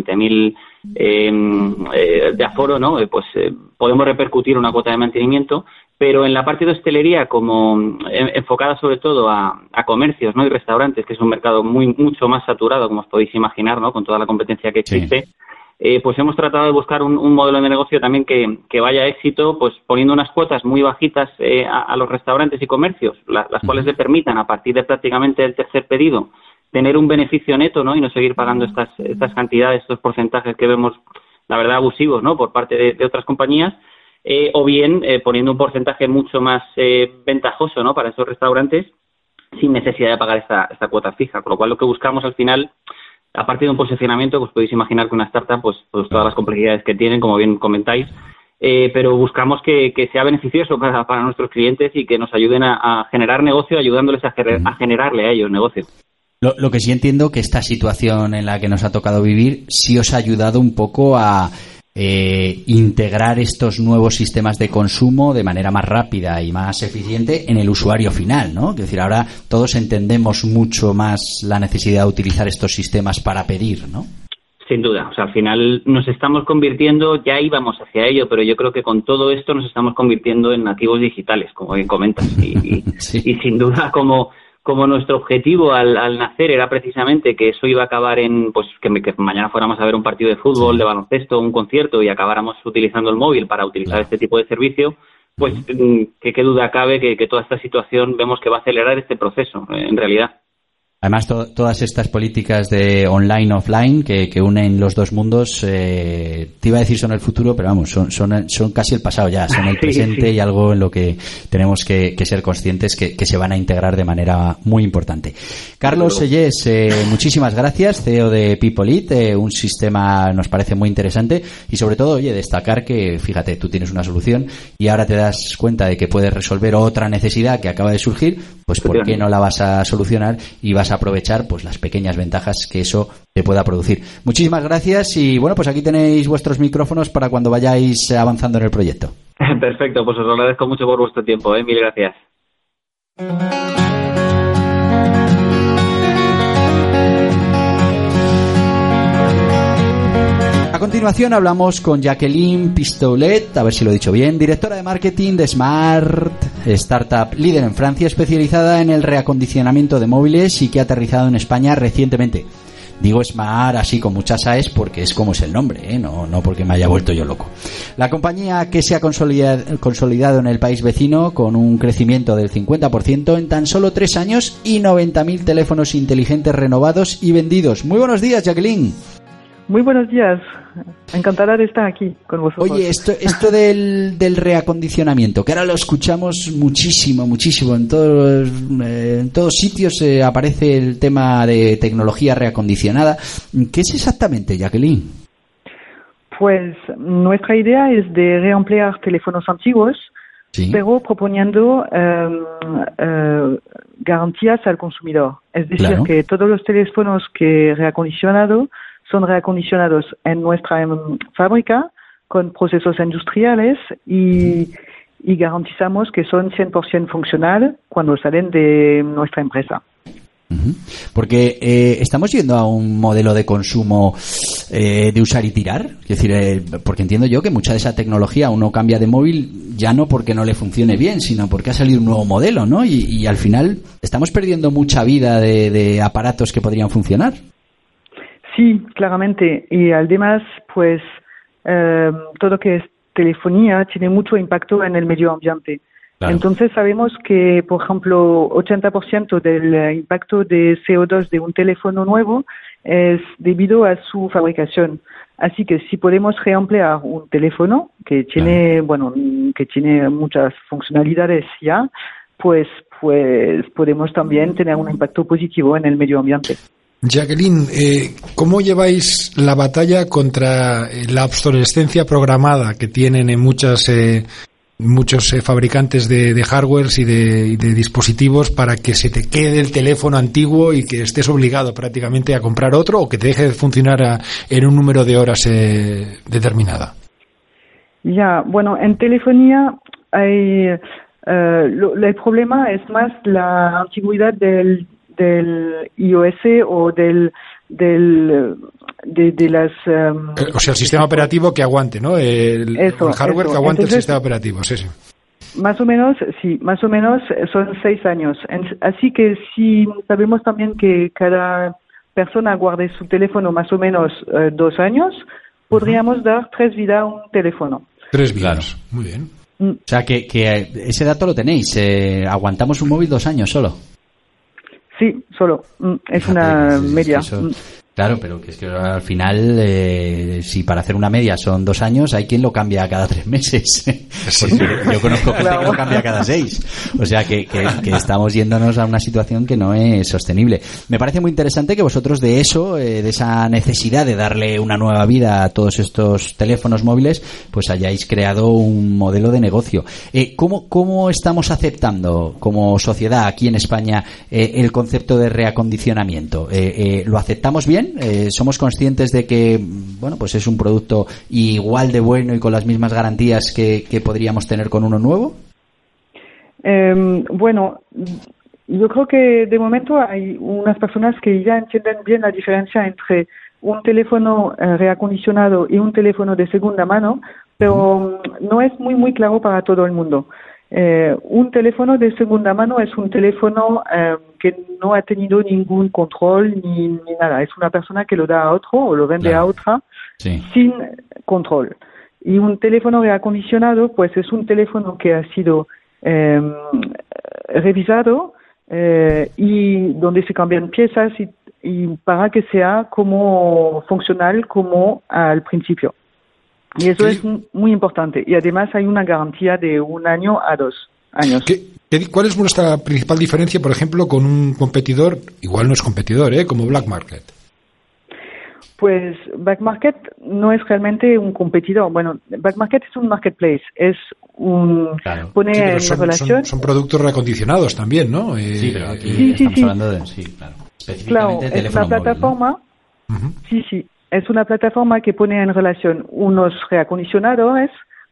20.000 de aforo, ¿no?, podemos repercutir una cuota de mantenimiento. Pero en la parte de hostelería, como enfocada sobre todo a comercios, ¿no?, y restaurantes, que es un mercado mucho más saturado, como os podéis imaginar, ¿no?, con toda la competencia que existe. Pues hemos tratado de buscar un modelo de negocio también que vaya a éxito, pues poniendo unas cuotas muy bajitas a los restaurantes y comercios, las cuales le permitan, a partir de prácticamente el tercer pedido, tener un beneficio neto, ¿no?, y no seguir pagando estas cantidades, estos porcentajes que vemos, la verdad, abusivos, ¿no?, por parte de otras compañías, o bien poniendo un porcentaje mucho más ventajoso, ¿no?, para esos restaurantes, sin necesidad de pagar esta cuota fija. Con lo cual, lo que buscamos al final, aparte de un posicionamiento, pues podéis imaginar que una startup, pues todas las complejidades que tienen, como bien comentáis, pero buscamos que sea beneficioso para nuestros clientes y que nos ayuden a generar negocio, ayudándoles a generarle a ellos negocio.
Lo que sí entiendo que esta situación en la que nos ha tocado vivir sí os ha ayudado un poco a integrar estos nuevos sistemas de consumo de manera más rápida y más eficiente en el usuario final, ¿no? Es decir, ahora todos entendemos mucho más la necesidad de utilizar estos sistemas para pedir, ¿no?
Sin duda, o sea, al final nos estamos convirtiendo, ya íbamos hacia ello, pero yo creo que con todo esto nos estamos convirtiendo en nativos digitales, como bien comentas,
Sí.
Y sin duda como nuestro objetivo al nacer era precisamente que eso iba a acabar en, pues que mañana fuéramos a ver un partido de fútbol, de baloncesto, un concierto y acabáramos utilizando el móvil para utilizar este tipo de servicio, pues que qué duda cabe que toda esta situación vemos que va a acelerar este proceso, en realidad.
Además, todas estas políticas de online-offline que unen los dos mundos, te iba a decir son el futuro, pero vamos, son casi el pasado ya, son el presente y algo en lo que tenemos que ser conscientes que se van a integrar de manera muy importante. Carlos Sellés, muchísimas gracias, CEO de Pipolit, un sistema nos parece muy interesante y sobre todo, oye, destacar que, fíjate, tú tienes una solución y ahora te das cuenta de que puedes resolver otra necesidad que acaba de surgir, pues ¿por qué no la vas a solucionar y vas a aprovechar pues las pequeñas ventajas que eso te pueda producir? Muchísimas gracias y bueno, pues aquí tenéis vuestros micrófonos para cuando vayáis avanzando en el proyecto.
Perfecto, pues os agradezco mucho por vuestro tiempo, mil gracias.
A continuación hablamos con Jacqueline Pistolet, a ver si lo he dicho bien, directora de marketing de Smart, startup líder en Francia, especializada en el reacondicionamiento de móviles y que ha aterrizado en España recientemente. Digo Smart así con muchas AES porque es como es el nombre, no porque me haya vuelto yo loco. La compañía que se ha consolidado en el país vecino con un crecimiento del 50% en tan solo 3 años y 90.000 teléfonos inteligentes renovados y vendidos. Muy buenos días, Jacqueline.
Muy buenos días. Encantada de estar aquí con vosotros.
Oye, esto del reacondicionamiento, que ahora lo escuchamos muchísimo, en todos sitios aparece el tema de tecnología reacondicionada. ¿Qué es exactamente, Jacqueline?
Pues nuestra idea es de reemplear teléfonos antiguos, ¿sí?, pero proponiendo garantías al consumidor. Es decir, claro, que todos los teléfonos que he reacondicionado son reacondicionados en nuestra fábrica con procesos industriales y garantizamos que son 100% funcionales cuando salen de nuestra empresa.
Porque estamos yendo a un modelo de consumo de usar y tirar, es decir, porque entiendo yo que mucha de esa tecnología uno cambia de móvil ya no porque no le funcione bien, sino porque ha salido un nuevo modelo, ¿no? Y al final estamos perdiendo mucha vida de aparatos que podrían funcionar.
Sí, claramente. Y además, pues, todo lo que es telefonía tiene mucho impacto en el medio ambiente. Claro. Entonces sabemos que, por ejemplo, 80% del impacto de CO2 de un teléfono nuevo es debido a su fabricación. Así que si podemos reemplear un teléfono que tiene, claro, que tiene muchas funcionalidades ya, pues podemos también tener un impacto positivo en el medio ambiente.
Jacqueline, ¿cómo lleváis la batalla contra la obsolescencia programada que tienen en muchos fabricantes de hardwares y de dispositivos para que se te quede el teléfono antiguo y que estés obligado prácticamente a comprar otro o que te deje de funcionar en un número de horas determinada?
Ya, bueno, en telefonía hay el problema es más la antigüedad del iOS o de las
o sea, el sistema operativo que aguante, ¿no? El hardware que aguante. Entonces, el sistema operativo, sí.
Más o menos son 6 años. Así que si sabemos también que cada persona guarde su teléfono más o menos 2 años, podríamos dar 3 vidas a un teléfono.
3 vidas, claro. Muy bien.
O sea, que ese dato lo tenéis. Aguantamos un móvil 2 años solo.
Sí, solo. Es una media.
Claro, pero que es que al final, si para hacer una media son 2 años, hay quien lo cambia cada 3 meses. Porque yo conozco gente que lo cambia cada 6. O sea que estamos yéndonos a una situación que no es sostenible. Me parece muy interesante que vosotros de eso, de esa necesidad de darle una nueva vida a todos estos teléfonos móviles, pues hayáis creado un modelo de negocio. ¿Cómo estamos aceptando como sociedad aquí en España el concepto de reacondicionamiento? ¿Lo aceptamos bien? ¿Somos conscientes de que, bueno, pues es un producto igual de bueno y con las mismas garantías que podríamos tener con uno nuevo?
Bueno, yo creo que de momento hay unas personas que ya entienden bien la diferencia entre un teléfono reacondicionado y un teléfono de segunda mano, pero no es muy claro para todo el mundo. Un teléfono de segunda mano es un teléfono que no ha tenido ningún control ni nada. Es una persona que lo da a otro o lo vende a otra sin control. Y un teléfono reacondicionado, pues es un teléfono que ha sido revisado y donde se cambian piezas y para que sea como funcional como al principio. Y eso es muy importante. Y además hay una garantía de 1 año a 2 años.
¿Cuál es nuestra principal diferencia, por ejemplo, con un competidor, igual no es competidor, como Black Market?
Pues Black Market no es realmente un competidor. Bueno, Black Market es un marketplace, es pone en relación.
Son productos reacondicionados también, ¿no?
Sí, pero aquí estamos hablando de específicamente de teléfono
es una plataforma.
Móvil, ¿no?
Sí, es una plataforma que pone en relación unos reacondicionadores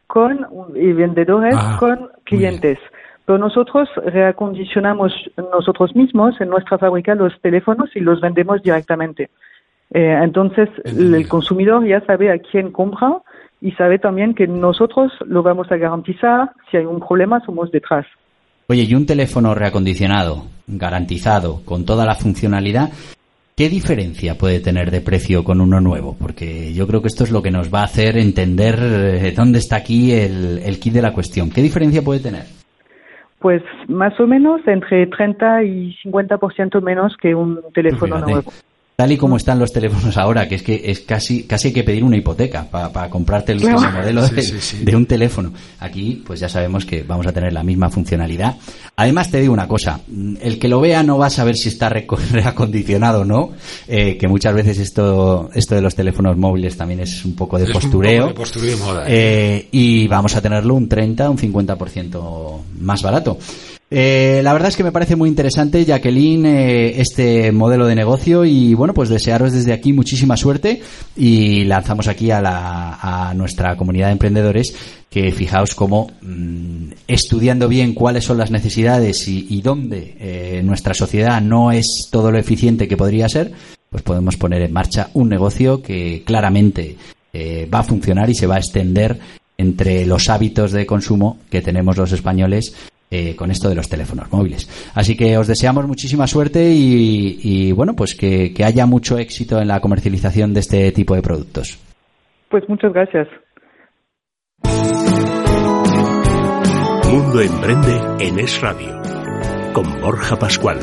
y vendedores con clientes. Pero nosotros reacondicionamos nosotros mismos en nuestra fábrica los teléfonos y los vendemos directamente. Entonces el consumidor ya sabe a quién compra y sabe también que nosotros lo vamos a garantizar. Si hay un problema, somos detrás.
Oye, y un teléfono reacondicionado, garantizado, con toda la funcionalidad, ¿qué diferencia puede tener de precio con uno nuevo? Porque yo creo que esto es lo que nos va a hacer entender dónde está aquí el kit de la cuestión. ¿Qué diferencia puede tener?
Pues más o menos entre 30 y 50% menos que un teléfono nuevo.
Tal y como están los teléfonos ahora, que es casi hay que pedir una hipoteca para comprarte el último modelo de un teléfono. Aquí, pues ya sabemos que vamos a tener la misma funcionalidad. Además, te digo una cosa, el que lo vea no va a saber si está reacondicionado o no, que muchas veces esto de los teléfonos móviles también es un poco de postureo.
Un poco de postureo y moda.
Y vamos a tenerlo un 30, un 50% más barato. La verdad es que me parece muy interesante, Jacqueline, este modelo de negocio y bueno, pues desearos desde aquí muchísima suerte y lanzamos aquí a nuestra comunidad de emprendedores que fijaos cómo estudiando bien cuáles son las necesidades y dónde nuestra sociedad no es todo lo eficiente que podría ser, pues podemos poner en marcha un negocio que claramente va a funcionar y se va a extender entre los hábitos de consumo que tenemos los españoles con esto de los teléfonos móviles. Así que os deseamos muchísima suerte y bueno, pues que haya mucho éxito en la comercialización de este tipo de productos.
Pues muchas gracias.
Mundo Emprende en Es Radio, con Borja Pascual.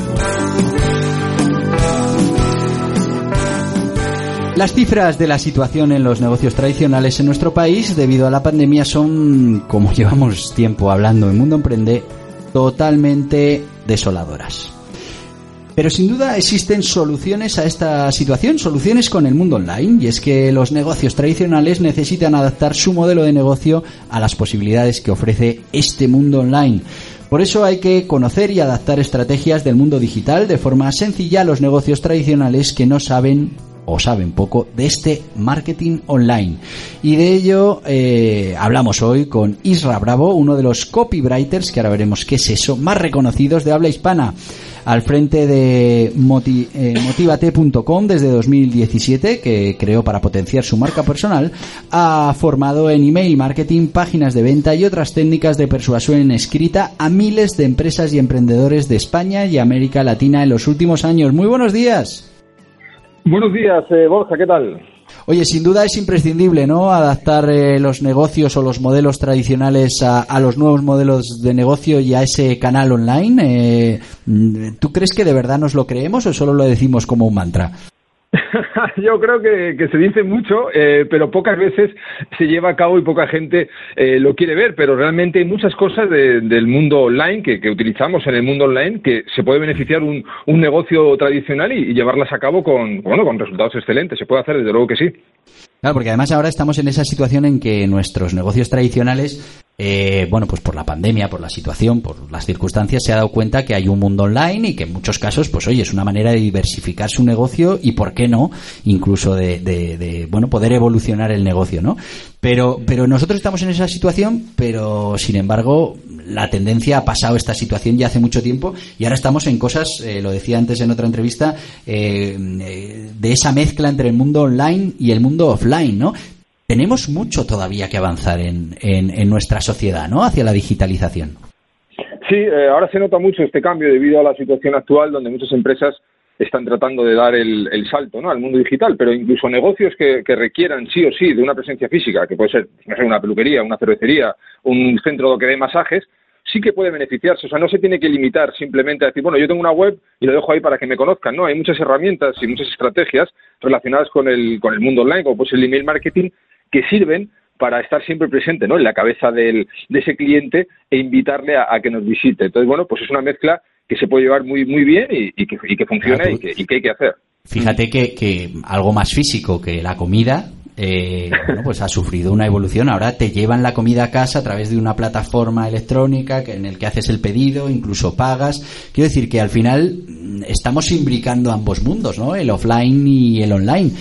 Las cifras de la situación en los negocios tradicionales en nuestro país debido a la pandemia son, como llevamos tiempo hablando en Mundo Emprende, totalmente desoladoras. Pero sin duda existen soluciones a esta situación, soluciones con el mundo online, y es que los negocios tradicionales necesitan adaptar su modelo de negocio a las posibilidades que ofrece este mundo online. Por eso hay que conocer y adaptar estrategias del mundo digital de forma sencilla a los negocios tradicionales que no saben o saben poco de este marketing online. Y de ello hablamos hoy con Isra Bravo, uno de los copywriters, que ahora veremos qué es eso, más reconocidos de habla hispana, al frente de Motivate.com desde 2017, que creó para potenciar su marca personal. Ha formado en email marketing, páginas de venta y otras técnicas de persuasión escrita a miles de empresas y emprendedores de España y América Latina en los últimos años. Muy buenos días.
Buenos días, Borja, ¿qué tal?
Oye, sin duda es imprescindible, ¿no?, adaptar los negocios o los modelos tradicionales a los nuevos modelos de negocio y a ese canal online. ¿Tú crees que de verdad nos lo creemos o solo lo decimos como un mantra?
Yo creo que se dice mucho, pero pocas veces se lleva a cabo y poca gente lo quiere ver, pero realmente hay muchas cosas del mundo online que utilizamos en el mundo online que se puede beneficiar un negocio tradicional y llevarlas a cabo con resultados excelentes. Se puede hacer, desde luego que sí.
Claro, porque además ahora estamos en esa situación en que nuestros negocios tradicionales, pues por la pandemia, por la situación, por las circunstancias, se ha dado cuenta que hay un mundo online y que en muchos casos, pues oye, es una manera de diversificar su negocio y, ¿por qué no?, incluso de poder evolucionar el negocio, ¿no? Pero nosotros estamos en esa situación, pero sin embargo la tendencia ha pasado esta situación ya hace mucho tiempo y ahora estamos en cosas, lo decía antes en otra entrevista, de esa mezcla entre el mundo online y el mundo offline, ¿no? Tenemos mucho todavía que avanzar en nuestra sociedad, ¿no?, hacia la digitalización.
Sí, ahora se nota mucho este cambio debido a la situación actual, donde muchas empresas están tratando de dar el salto, ¿no?, al mundo digital, pero incluso negocios que requieran sí o sí de una presencia física, que puede ser, no sé, una peluquería, una cervecería, un centro que dé masajes, sí que puede beneficiarse. O sea, no se tiene que limitar simplemente a decir, bueno, yo tengo una web y lo dejo ahí para que me conozcan. No, hay muchas herramientas y muchas estrategias relacionadas con el mundo online, como pues el email marketing, que sirven para estar siempre presente, ¿no?, en la cabeza de ese cliente e invitarle a que nos visite. Entonces, bueno, pues es una mezcla que se puede llevar muy muy bien y que funciona, claro, y que hay que hacer.
Fíjate que algo más físico que la comida, pues ha sufrido una evolución. Ahora te llevan la comida a casa a través de una plataforma electrónica en el que haces el pedido, incluso pagas. Quiero decir que al final estamos imbricando ambos mundos, ¿no?, el offline y el online.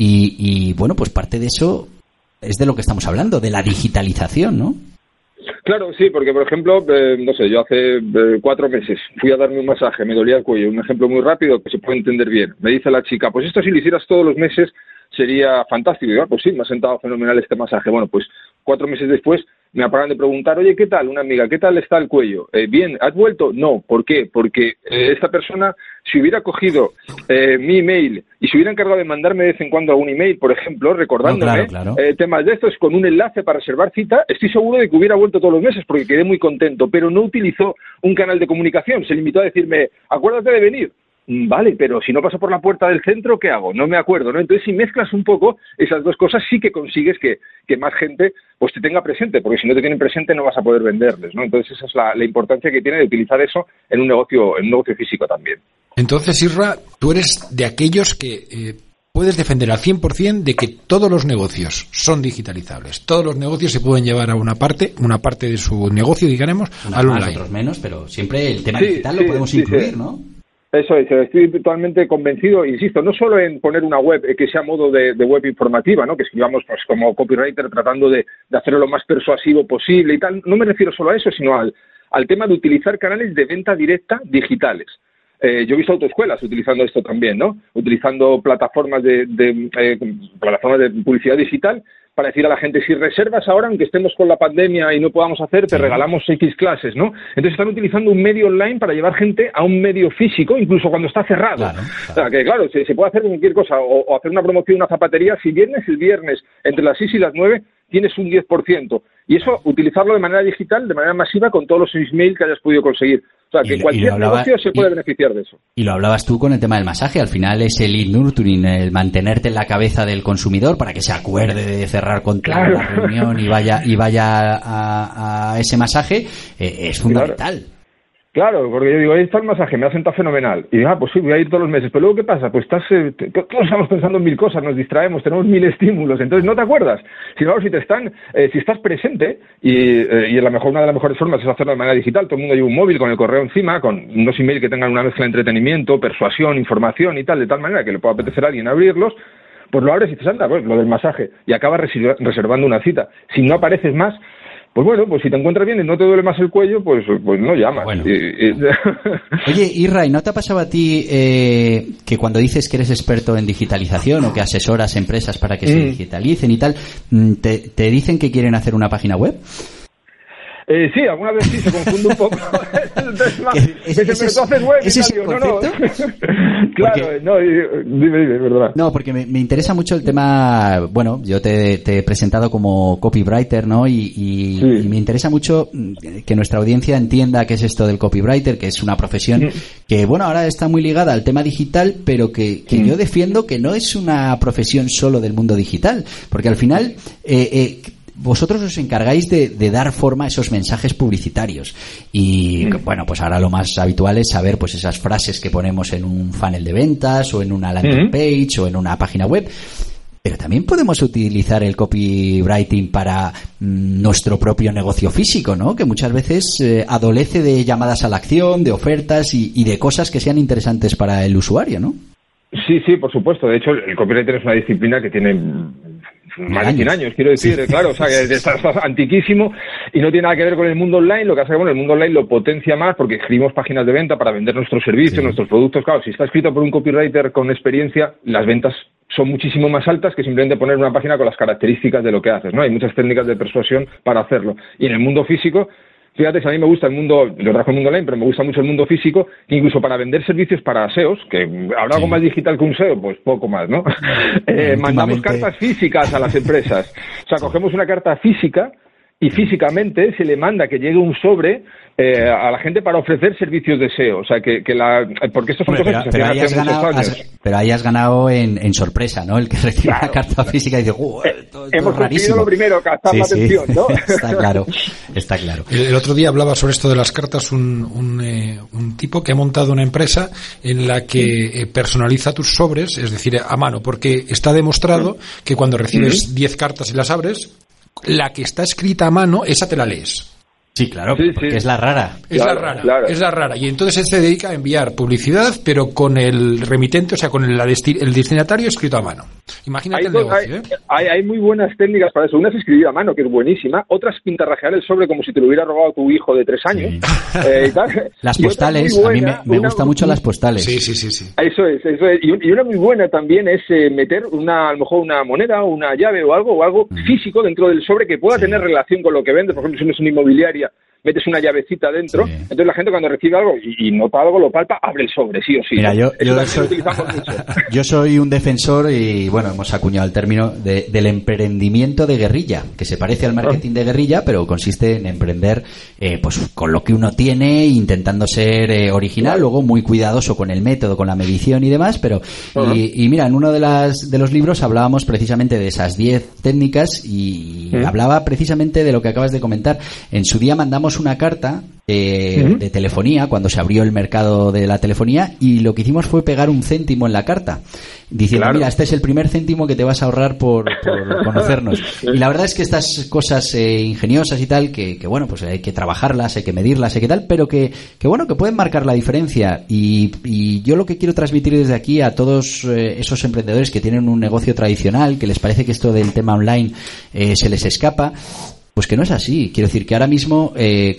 Y bueno, pues parte de eso es de lo que estamos hablando, de la digitalización, ¿no?
Claro, sí, porque por ejemplo, no sé, yo hace 4 meses fui a darme un masaje, me dolía el cuello, un ejemplo muy rápido que se puede entender bien. Me dice la chica, pues esto si lo hicieras todos los meses sería fantástico. Y yo, pues sí, me ha sentado fenomenal este masaje. Bueno, pues 4 meses después me acaban de preguntar, oye, ¿qué tal? Una amiga, ¿qué tal está el cuello? Bien, ¿has vuelto? No, ¿por qué? Porque esta persona, si hubiera cogido mi email y se hubiera encargado de mandarme de vez en cuando algún email, por ejemplo, recordándome claro. Temas de estos con un enlace para reservar cita, estoy seguro de que hubiera vuelto todos los meses porque quedé muy contento, pero no utilizó un canal de comunicación, se limitó a decirme, acuérdate de venir. Vale, pero si no paso por la puerta del centro, ¿qué hago? No me acuerdo, ¿no? Entonces, si mezclas un poco esas dos cosas, sí que consigues que más gente pues te tenga presente, porque si no te tienen presente no vas a poder venderles, ¿no? Entonces, esa es la importancia que tiene de utilizar eso en un negocio físico también.
Entonces, Isra, tú eres de aquellos que puedes defender al 100% de que todos los negocios son digitalizables. Todos los negocios se pueden llevar a una parte de su negocio, digamos, al online.
Otros menos, pero siempre el tema digital lo podemos incluir, ¿no?
Eso es, estoy totalmente convencido, insisto, no solo en poner una web que sea modo de web informativa, ¿no?, que escribamos pues como copywriter tratando de hacerlo lo más persuasivo posible y tal. No me refiero solo a eso, sino al tema de utilizar canales de venta directa digitales. Yo he visto autoescuelas utilizando esto también, ¿no?, utilizando plataformas plataformas de publicidad digital para decir a la gente, si reservas ahora, aunque estemos con la pandemia y no podamos hacer, te regalamos X clases, ¿no? Entonces están utilizando un medio online para llevar gente a un medio físico, incluso cuando está cerrado. Claro. O sea, que claro, se puede hacer cualquier cosa, o hacer una promoción en una zapatería, si vienes el viernes entre las 6 y las 9, tienes un 10%. Y eso, utilizarlo de manera digital, de manera masiva, con todos los emails que hayas podido conseguir. O sea, que cualquier negocio se puede beneficiar de eso.
Y lo hablabas tú con el tema del masaje. Al final es el lead nurturing, el mantenerte en la cabeza del consumidor para que se acuerde de cerrar contigo la reunión y vaya a ese masaje, es fundamental.
Claro, porque yo digo, ahí está el masaje, me ha sentado fenomenal. Y pues sí, voy a ir todos los meses. Pero luego, ¿qué pasa? Pues todos estamos pensando en 1000 cosas, nos distraemos, tenemos 1000 estímulos, entonces no te acuerdas. Sin embargo, si estás presente, y una de las mejores formas es hacerlo de manera digital, todo el mundo lleva un móvil con el correo encima, con unos emails que tengan una mezcla de entretenimiento, persuasión, información y tal, de tal manera que le pueda apetecer a alguien abrirlos, pues lo abres y te anda, pues lo del masaje, y acabas reservando una cita. Si no apareces más, pues bueno, pues si te encuentras bien y no te duele más el cuello, pues no llamas. Bueno.
Oye, Isra, ¿y no te ha pasado a ti que cuando dices que eres experto en digitalización o que asesoras empresas para que se digitalicen y tal, te dicen que quieren hacer una página web?
Sí, alguna vez sí se confunde un poco. Entonces, tú haces web y tal, no. Claro,
porque,
no, dime, verdad.
No, porque me interesa mucho el tema. Bueno, yo te he presentado como copywriter, ¿no? Y me interesa mucho que nuestra audiencia entienda qué es esto del copywriter, que es una profesión que, bueno, ahora está muy ligada al tema digital, pero que yo defiendo que no es una profesión solo del mundo digital, porque al final vosotros os encargáis de dar forma a esos mensajes publicitarios y bueno, pues ahora lo más habitual es saber pues esas frases que ponemos en un funnel de ventas o en una landing page o en una página web. Pero también podemos utilizar el copywriting para nuestro propio negocio físico, ¿no? Que muchas veces adolece de llamadas a la acción, de ofertas y de cosas que sean interesantes para el usuario, ¿no?
Sí, por supuesto. De hecho, el copywriting es una disciplina que tiene más de 100 años, quiero decir, claro, o sea, que está antiquísimo y no tiene nada que ver con el mundo online. Lo que hace que, bueno, el mundo online lo potencia más porque escribimos páginas de venta para vender nuestros servicios, nuestros productos. Claro, si está escrito por un copywriter con experiencia, las ventas son muchísimo más altas que simplemente poner una página con las características de lo que haces, ¿no? Hay muchas técnicas de persuasión para hacerlo. Y en el mundo físico, fíjate, si a mí me gusta el mundo, yo trabajo en el mundo online, pero me gusta mucho el mundo físico, incluso para vender servicios para SEOs, que habrá algo más digital que un SEO, pues poco más, ¿no? Mandamos cartas físicas a las empresas. O sea, cogemos una carta física y físicamente se le manda que llegue un sobre a la gente para ofrecer servicios de SEO. O sea, porque esto son cosas que se hacen hace muchos años.
Pero ahí has ganado en sorpresa, ¿no? El que recibe la carta física y dice,
hemos conseguido lo primero, captar la atención, ¿no?
Está claro.
El otro día hablaba sobre esto de las cartas un tipo que ha montado una empresa en la que personaliza tus sobres, es decir, a mano, porque está demostrado que cuando recibes 10 cartas y las abres, la que está escrita a mano, esa te la lees.
Sí, claro, porque es la rara.
Es la rara. Y entonces él se dedica a enviar publicidad, pero con el remitente, o sea, con el destinatario escrito a mano. Imagínate el negocio,
Hay muy buenas técnicas para eso. Una es escribir a mano, que es buenísima. Otra es pintarrajear el sobre como si te lo hubiera robado tu hijo de 3 años.
Las postales, buena, a mí me gustan mucho las postales.
Sí. Eso es. Y una muy buena también es meter a lo mejor una moneda o una llave o algo físico dentro del sobre que pueda tener relación con lo que vendes. Por ejemplo, si no es una inmobiliaria, metes una llavecita dentro, entonces la gente cuando recibe algo y nota algo, lo palpa, abre el sobre, sí o sí.
Mira, yo soy un defensor y, bueno, hemos acuñado el término del emprendimiento de guerrilla, que se parece al marketing de guerrilla, pero consiste en emprender pues con lo que uno tiene, intentando ser original, luego muy cuidadoso con el método, con la medición y demás, pero y mira, en uno de los libros hablábamos precisamente de esas 10 técnicas y hablaba precisamente de lo que acabas de comentar. En su día mandamos una carta de telefonía cuando se abrió el mercado de la telefonía y lo que hicimos fue pegar 1 céntimo en la carta diciendo, mira, este es el primer céntimo que te vas a ahorrar por conocernos. Y la verdad es que estas cosas ingeniosas y tal, que bueno, pues hay que trabajarlas, hay que medirlas, hay que tal, pero que bueno, que pueden marcar la diferencia. Y yo lo que quiero transmitir desde aquí a todos esos emprendedores que tienen un negocio tradicional, que les parece que esto del tema online se les escapa, pues que no es así. Quiero decir que ahora mismo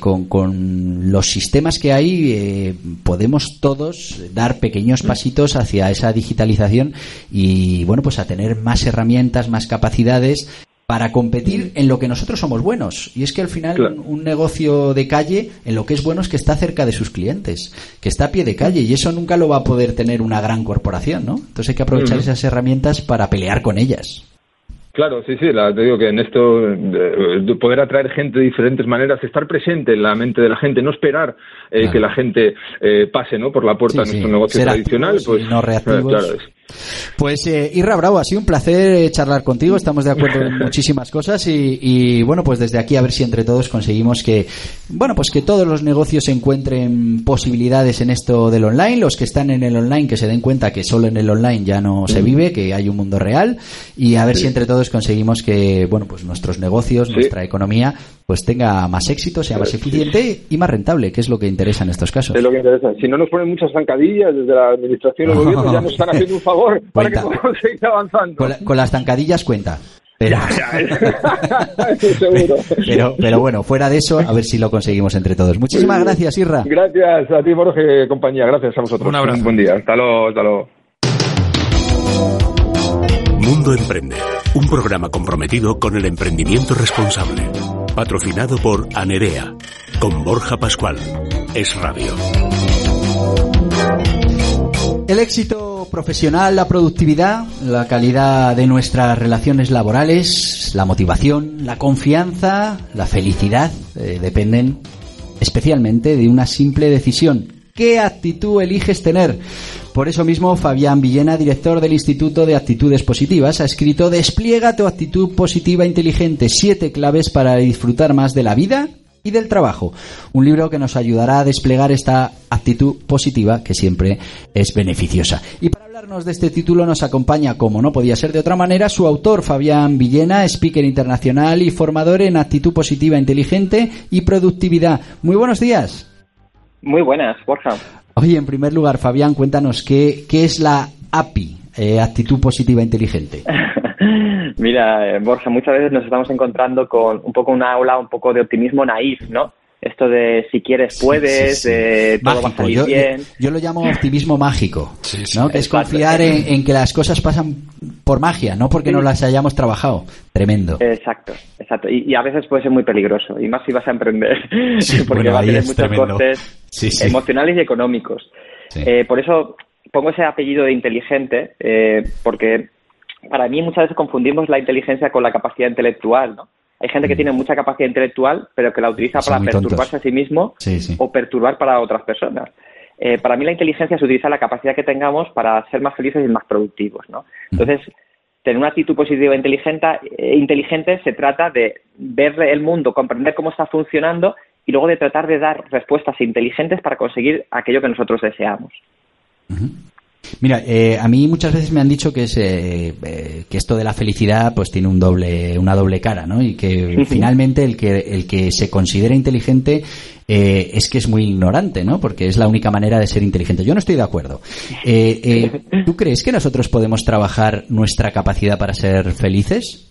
con los sistemas que hay podemos todos dar pequeños pasitos hacia esa digitalización y bueno, pues a tener más herramientas, más capacidades para competir en lo que nosotros somos buenos. Y es que al final un negocio de calle en lo que es bueno es que está cerca de sus clientes, que está a pie de calle, y eso nunca lo va a poder tener una gran corporación, ¿no? Entonces hay que aprovechar esas herramientas para pelear con ellas.
Claro, sí, te digo que en esto poder atraer gente de diferentes maneras, estar presente en la mente de la gente, no esperar que la gente pase, ¿no, por la puerta de nuestro negocio tradicional, pues
no reactivos. Pues Irra Bravo, ha sido un placer charlar contigo, estamos de acuerdo en muchísimas cosas y bueno, pues desde aquí a ver si entre todos conseguimos que todos los negocios encuentren posibilidades en esto del online, los que están en el online que se den cuenta que solo en el online ya no se vive, que hay un mundo real, y a ver si entre todos conseguimos que bueno, pues nuestros negocios, nuestra economía pues tenga más éxito, sea más eficiente y más rentable, que es lo que interesa en estos casos.
Es lo que interesa. Si no nos ponen muchas zancadillas desde la administración o el gobierno, ya nos están haciendo un favor para que podamos seguir avanzando.
Con las zancadillas cuenta. Pero,
seguro.
Pero bueno, fuera de eso, a ver si lo conseguimos entre todos. Muchísimas gracias, Irra.
Gracias a ti, Borja, compañía. Gracias a vosotros.
Un abrazo.
Un buen día. Hasta luego.
Mundo Emprende, un programa comprometido con el emprendimiento responsable. Patrocinado por Anerea, con Borja Pascual. Es Radio.
El éxito profesional, la productividad, la calidad de nuestras relaciones laborales, la motivación, la confianza, la felicidad, dependen especialmente de una simple decisión. ¿Qué actitud eliges tener? Por eso mismo, Fabián Villena, director del Instituto de Actitudes Positivas, ha escrito Despliega tu actitud positiva inteligente, 7 claves para disfrutar más de la vida y del trabajo. Un libro que nos ayudará a desplegar esta actitud positiva que siempre es beneficiosa. Y para hablarnos de este título nos acompaña, como no podía ser de otra manera, su autor, Fabián Villena, speaker internacional y formador en actitud positiva inteligente y productividad. Muy buenos días.
Muy buenas, Borja.
Oye, en primer lugar, Fabián, cuéntanos, ¿qué es la API, actitud positiva inteligente?
Mira, Borja, muchas veces nos estamos encontrando con un poco una aula, un poco de optimismo naif, ¿no? Esto de si quieres puedes, de todo va a salir bien. Yo
lo llamo optimismo mágico, ¿no? Que es confiar en que las cosas pasan por magia, no porque no las hayamos trabajado. Tremendo.
Exacto. Y a veces puede ser muy peligroso, y más si vas a emprender, porque va a tener muchos costes emocionales y económicos. Sí. Por eso pongo ese apellido de inteligente, porque para mí muchas veces confundimos la inteligencia con la capacidad intelectual, ¿no? Hay gente que tiene mucha capacidad intelectual, pero que la utiliza para perturbarse a sí mismo o perturbar para otras personas. Para mí la inteligencia se utiliza la capacidad que tengamos para ser más felices y más productivos, ¿no? Entonces, tener una actitud positiva e inteligente se trata de ver el mundo, comprender cómo está funcionando y luego de tratar de dar respuestas inteligentes para conseguir aquello que nosotros deseamos.
Mira, a mí muchas veces me han dicho que esto de la felicidad pues tiene una doble cara, ¿no? Y que finalmente el que se considera inteligente es que es muy ignorante, ¿no? Porque es la única manera de ser inteligente. Yo no estoy de acuerdo. ¿Tú crees que nosotros podemos trabajar nuestra capacidad para ser felices?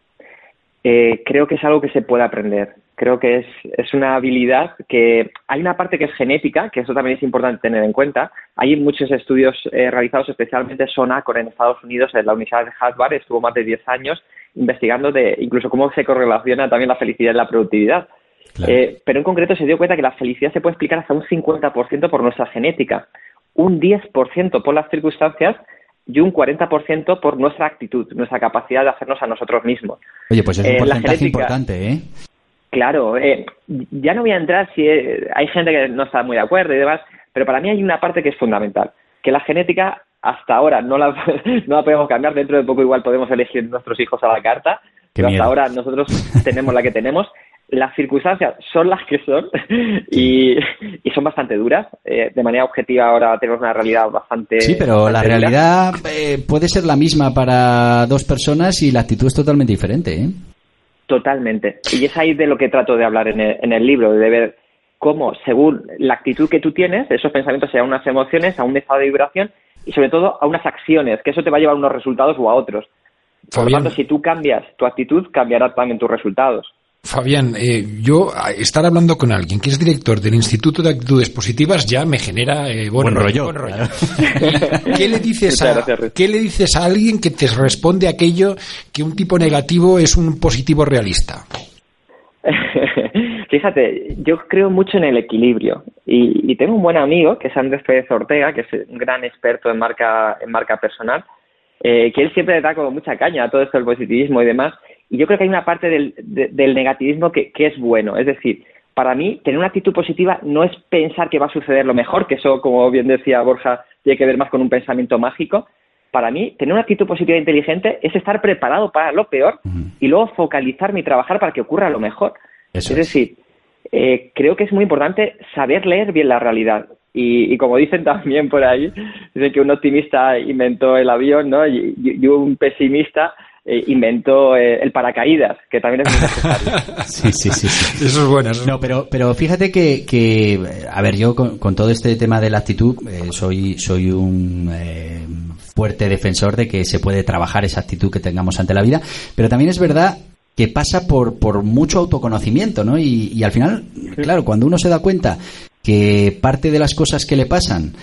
Creo que es algo que se puede aprender. Creo que es una habilidad que hay una parte que es genética, que eso también es importante tener en cuenta. Hay muchos estudios realizados, especialmente Sonacor en Estados Unidos, en la Universidad de Harvard, estuvo más de 10 años investigando de incluso cómo se correlaciona también la felicidad y la productividad. Claro. Pero en concreto se dio cuenta que la felicidad se puede explicar hasta un 50% por nuestra genética, un 10% por las circunstancias y un 40% por nuestra actitud, nuestra capacidad de hacernos a nosotros mismos.
Oye, pues es un porcentaje importante, ¿eh?
Claro, ya no voy a entrar si hay gente que no está muy de acuerdo y demás, pero para mí hay una parte que es fundamental, que la genética hasta ahora no la podemos cambiar, dentro de poco igual podemos elegir nuestros hijos a la carta, pero hasta ahora nosotros tenemos la que tenemos, las circunstancias son las que son y son bastante duras, de manera objetiva ahora tenemos una realidad bastante...
Sí, pero la realidad puede ser la misma para dos personas y la actitud es totalmente diferente, ¿eh?
Totalmente. Y es ahí de lo que trato de hablar en el libro, de ver cómo, según la actitud que tú tienes, esos pensamientos se llaman unas emociones, a un estado de vibración y sobre todo a unas acciones, que eso te va a llevar a unos resultados o a otros. Por lo tanto, si tú cambias tu actitud, cambiará también tus resultados.
Fabián, yo estar hablando con alguien que es director del Instituto de Actitudes Positivas ya me genera buen rollo. Claro. ¿Qué le dices a alguien que te responde aquello que un tipo negativo es un positivo realista?
Fíjate, yo creo mucho en el equilibrio y tengo un buen amigo que es Andrés Pérez Ortega, que es un gran experto en marca personal, que él siempre le da como mucha caña a todo esto del positivismo y demás. Y yo creo que hay una parte del negativismo que es bueno. Es decir, para mí, tener una actitud positiva no es pensar que va a suceder lo mejor, que eso, como bien decía Borja, tiene que ver más con un pensamiento mágico. Para mí, tener una actitud positiva e inteligente es estar preparado para lo peor y luego focalizarme y trabajar para que ocurra lo mejor. Es decir, creo que es muy importante saber leer bien la realidad. Y como dicen también por ahí, dicen que un optimista inventó el avión, ¿no? Y un pesimista inventó el paracaídas, que también es muy necesario.
Sí.
Eso es bueno.
No, pero fíjate que a ver, yo con todo este tema de la actitud soy un fuerte defensor de que se puede trabajar esa actitud que tengamos ante la vida, pero también es verdad que pasa por mucho autoconocimiento, ¿no? Y al final, claro, cuando uno se da cuenta que parte de las cosas que le pasan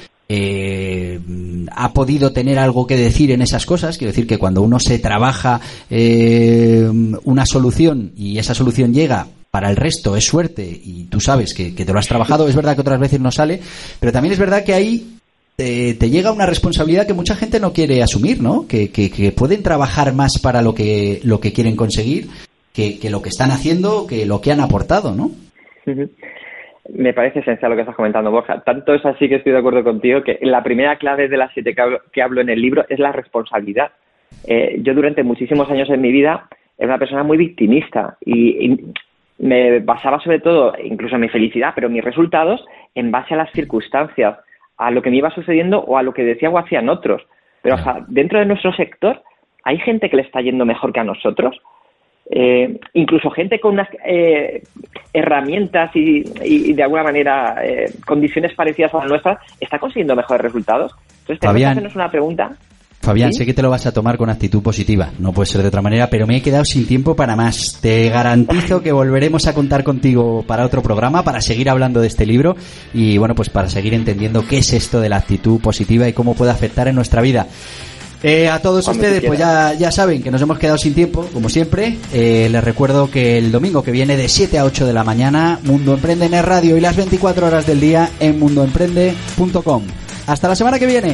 ha podido tener algo que decir en esas cosas, quiero decir que cuando uno se trabaja una solución y esa solución llega para el resto es suerte y tú sabes que te lo has trabajado, es verdad que otras veces no sale, pero también es verdad que ahí te llega una responsabilidad que mucha gente no quiere asumir, ¿no? Que pueden trabajar más para lo que quieren conseguir que lo que están haciendo, que lo que han aportado, ¿no?
Me parece esencial lo que estás comentando, Borja. Tanto es así que estoy de acuerdo contigo que la primera clave de las 7 que hablo en el libro es la responsabilidad. Yo durante muchísimos años en mi vida era una persona muy victimista y me basaba sobre todo, incluso en mi felicidad, pero en mis resultados, en base a las circunstancias, a lo que me iba sucediendo o a lo que decía o hacían otros. Pero o sea, dentro de nuestro sector hay gente que le está yendo mejor que a nosotros. Incluso gente con unas herramientas y de alguna manera condiciones parecidas a las nuestras está consiguiendo mejores resultados. Entonces tenemos que hacernos una pregunta.
Fabián,
¿sí?
Sé que te lo vas a tomar con actitud positiva, no puede ser de otra manera, pero me he quedado sin tiempo para más. Te garantizo que volveremos a contar contigo para otro programa, para seguir hablando de este libro y bueno, pues para seguir entendiendo qué es esto de la actitud positiva y cómo puede afectar en nuestra vida. A todos ustedes, pues ya saben que nos hemos quedado sin tiempo, como siempre. Les recuerdo que el domingo que viene de 7 a 8 de la mañana, Mundo Emprende en el radio y las 24 horas del día en mundoemprende.com. Hasta la semana que viene.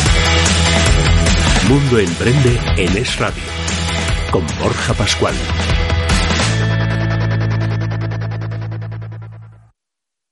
Mundo Emprende en Es Radio, con Borja Pascual.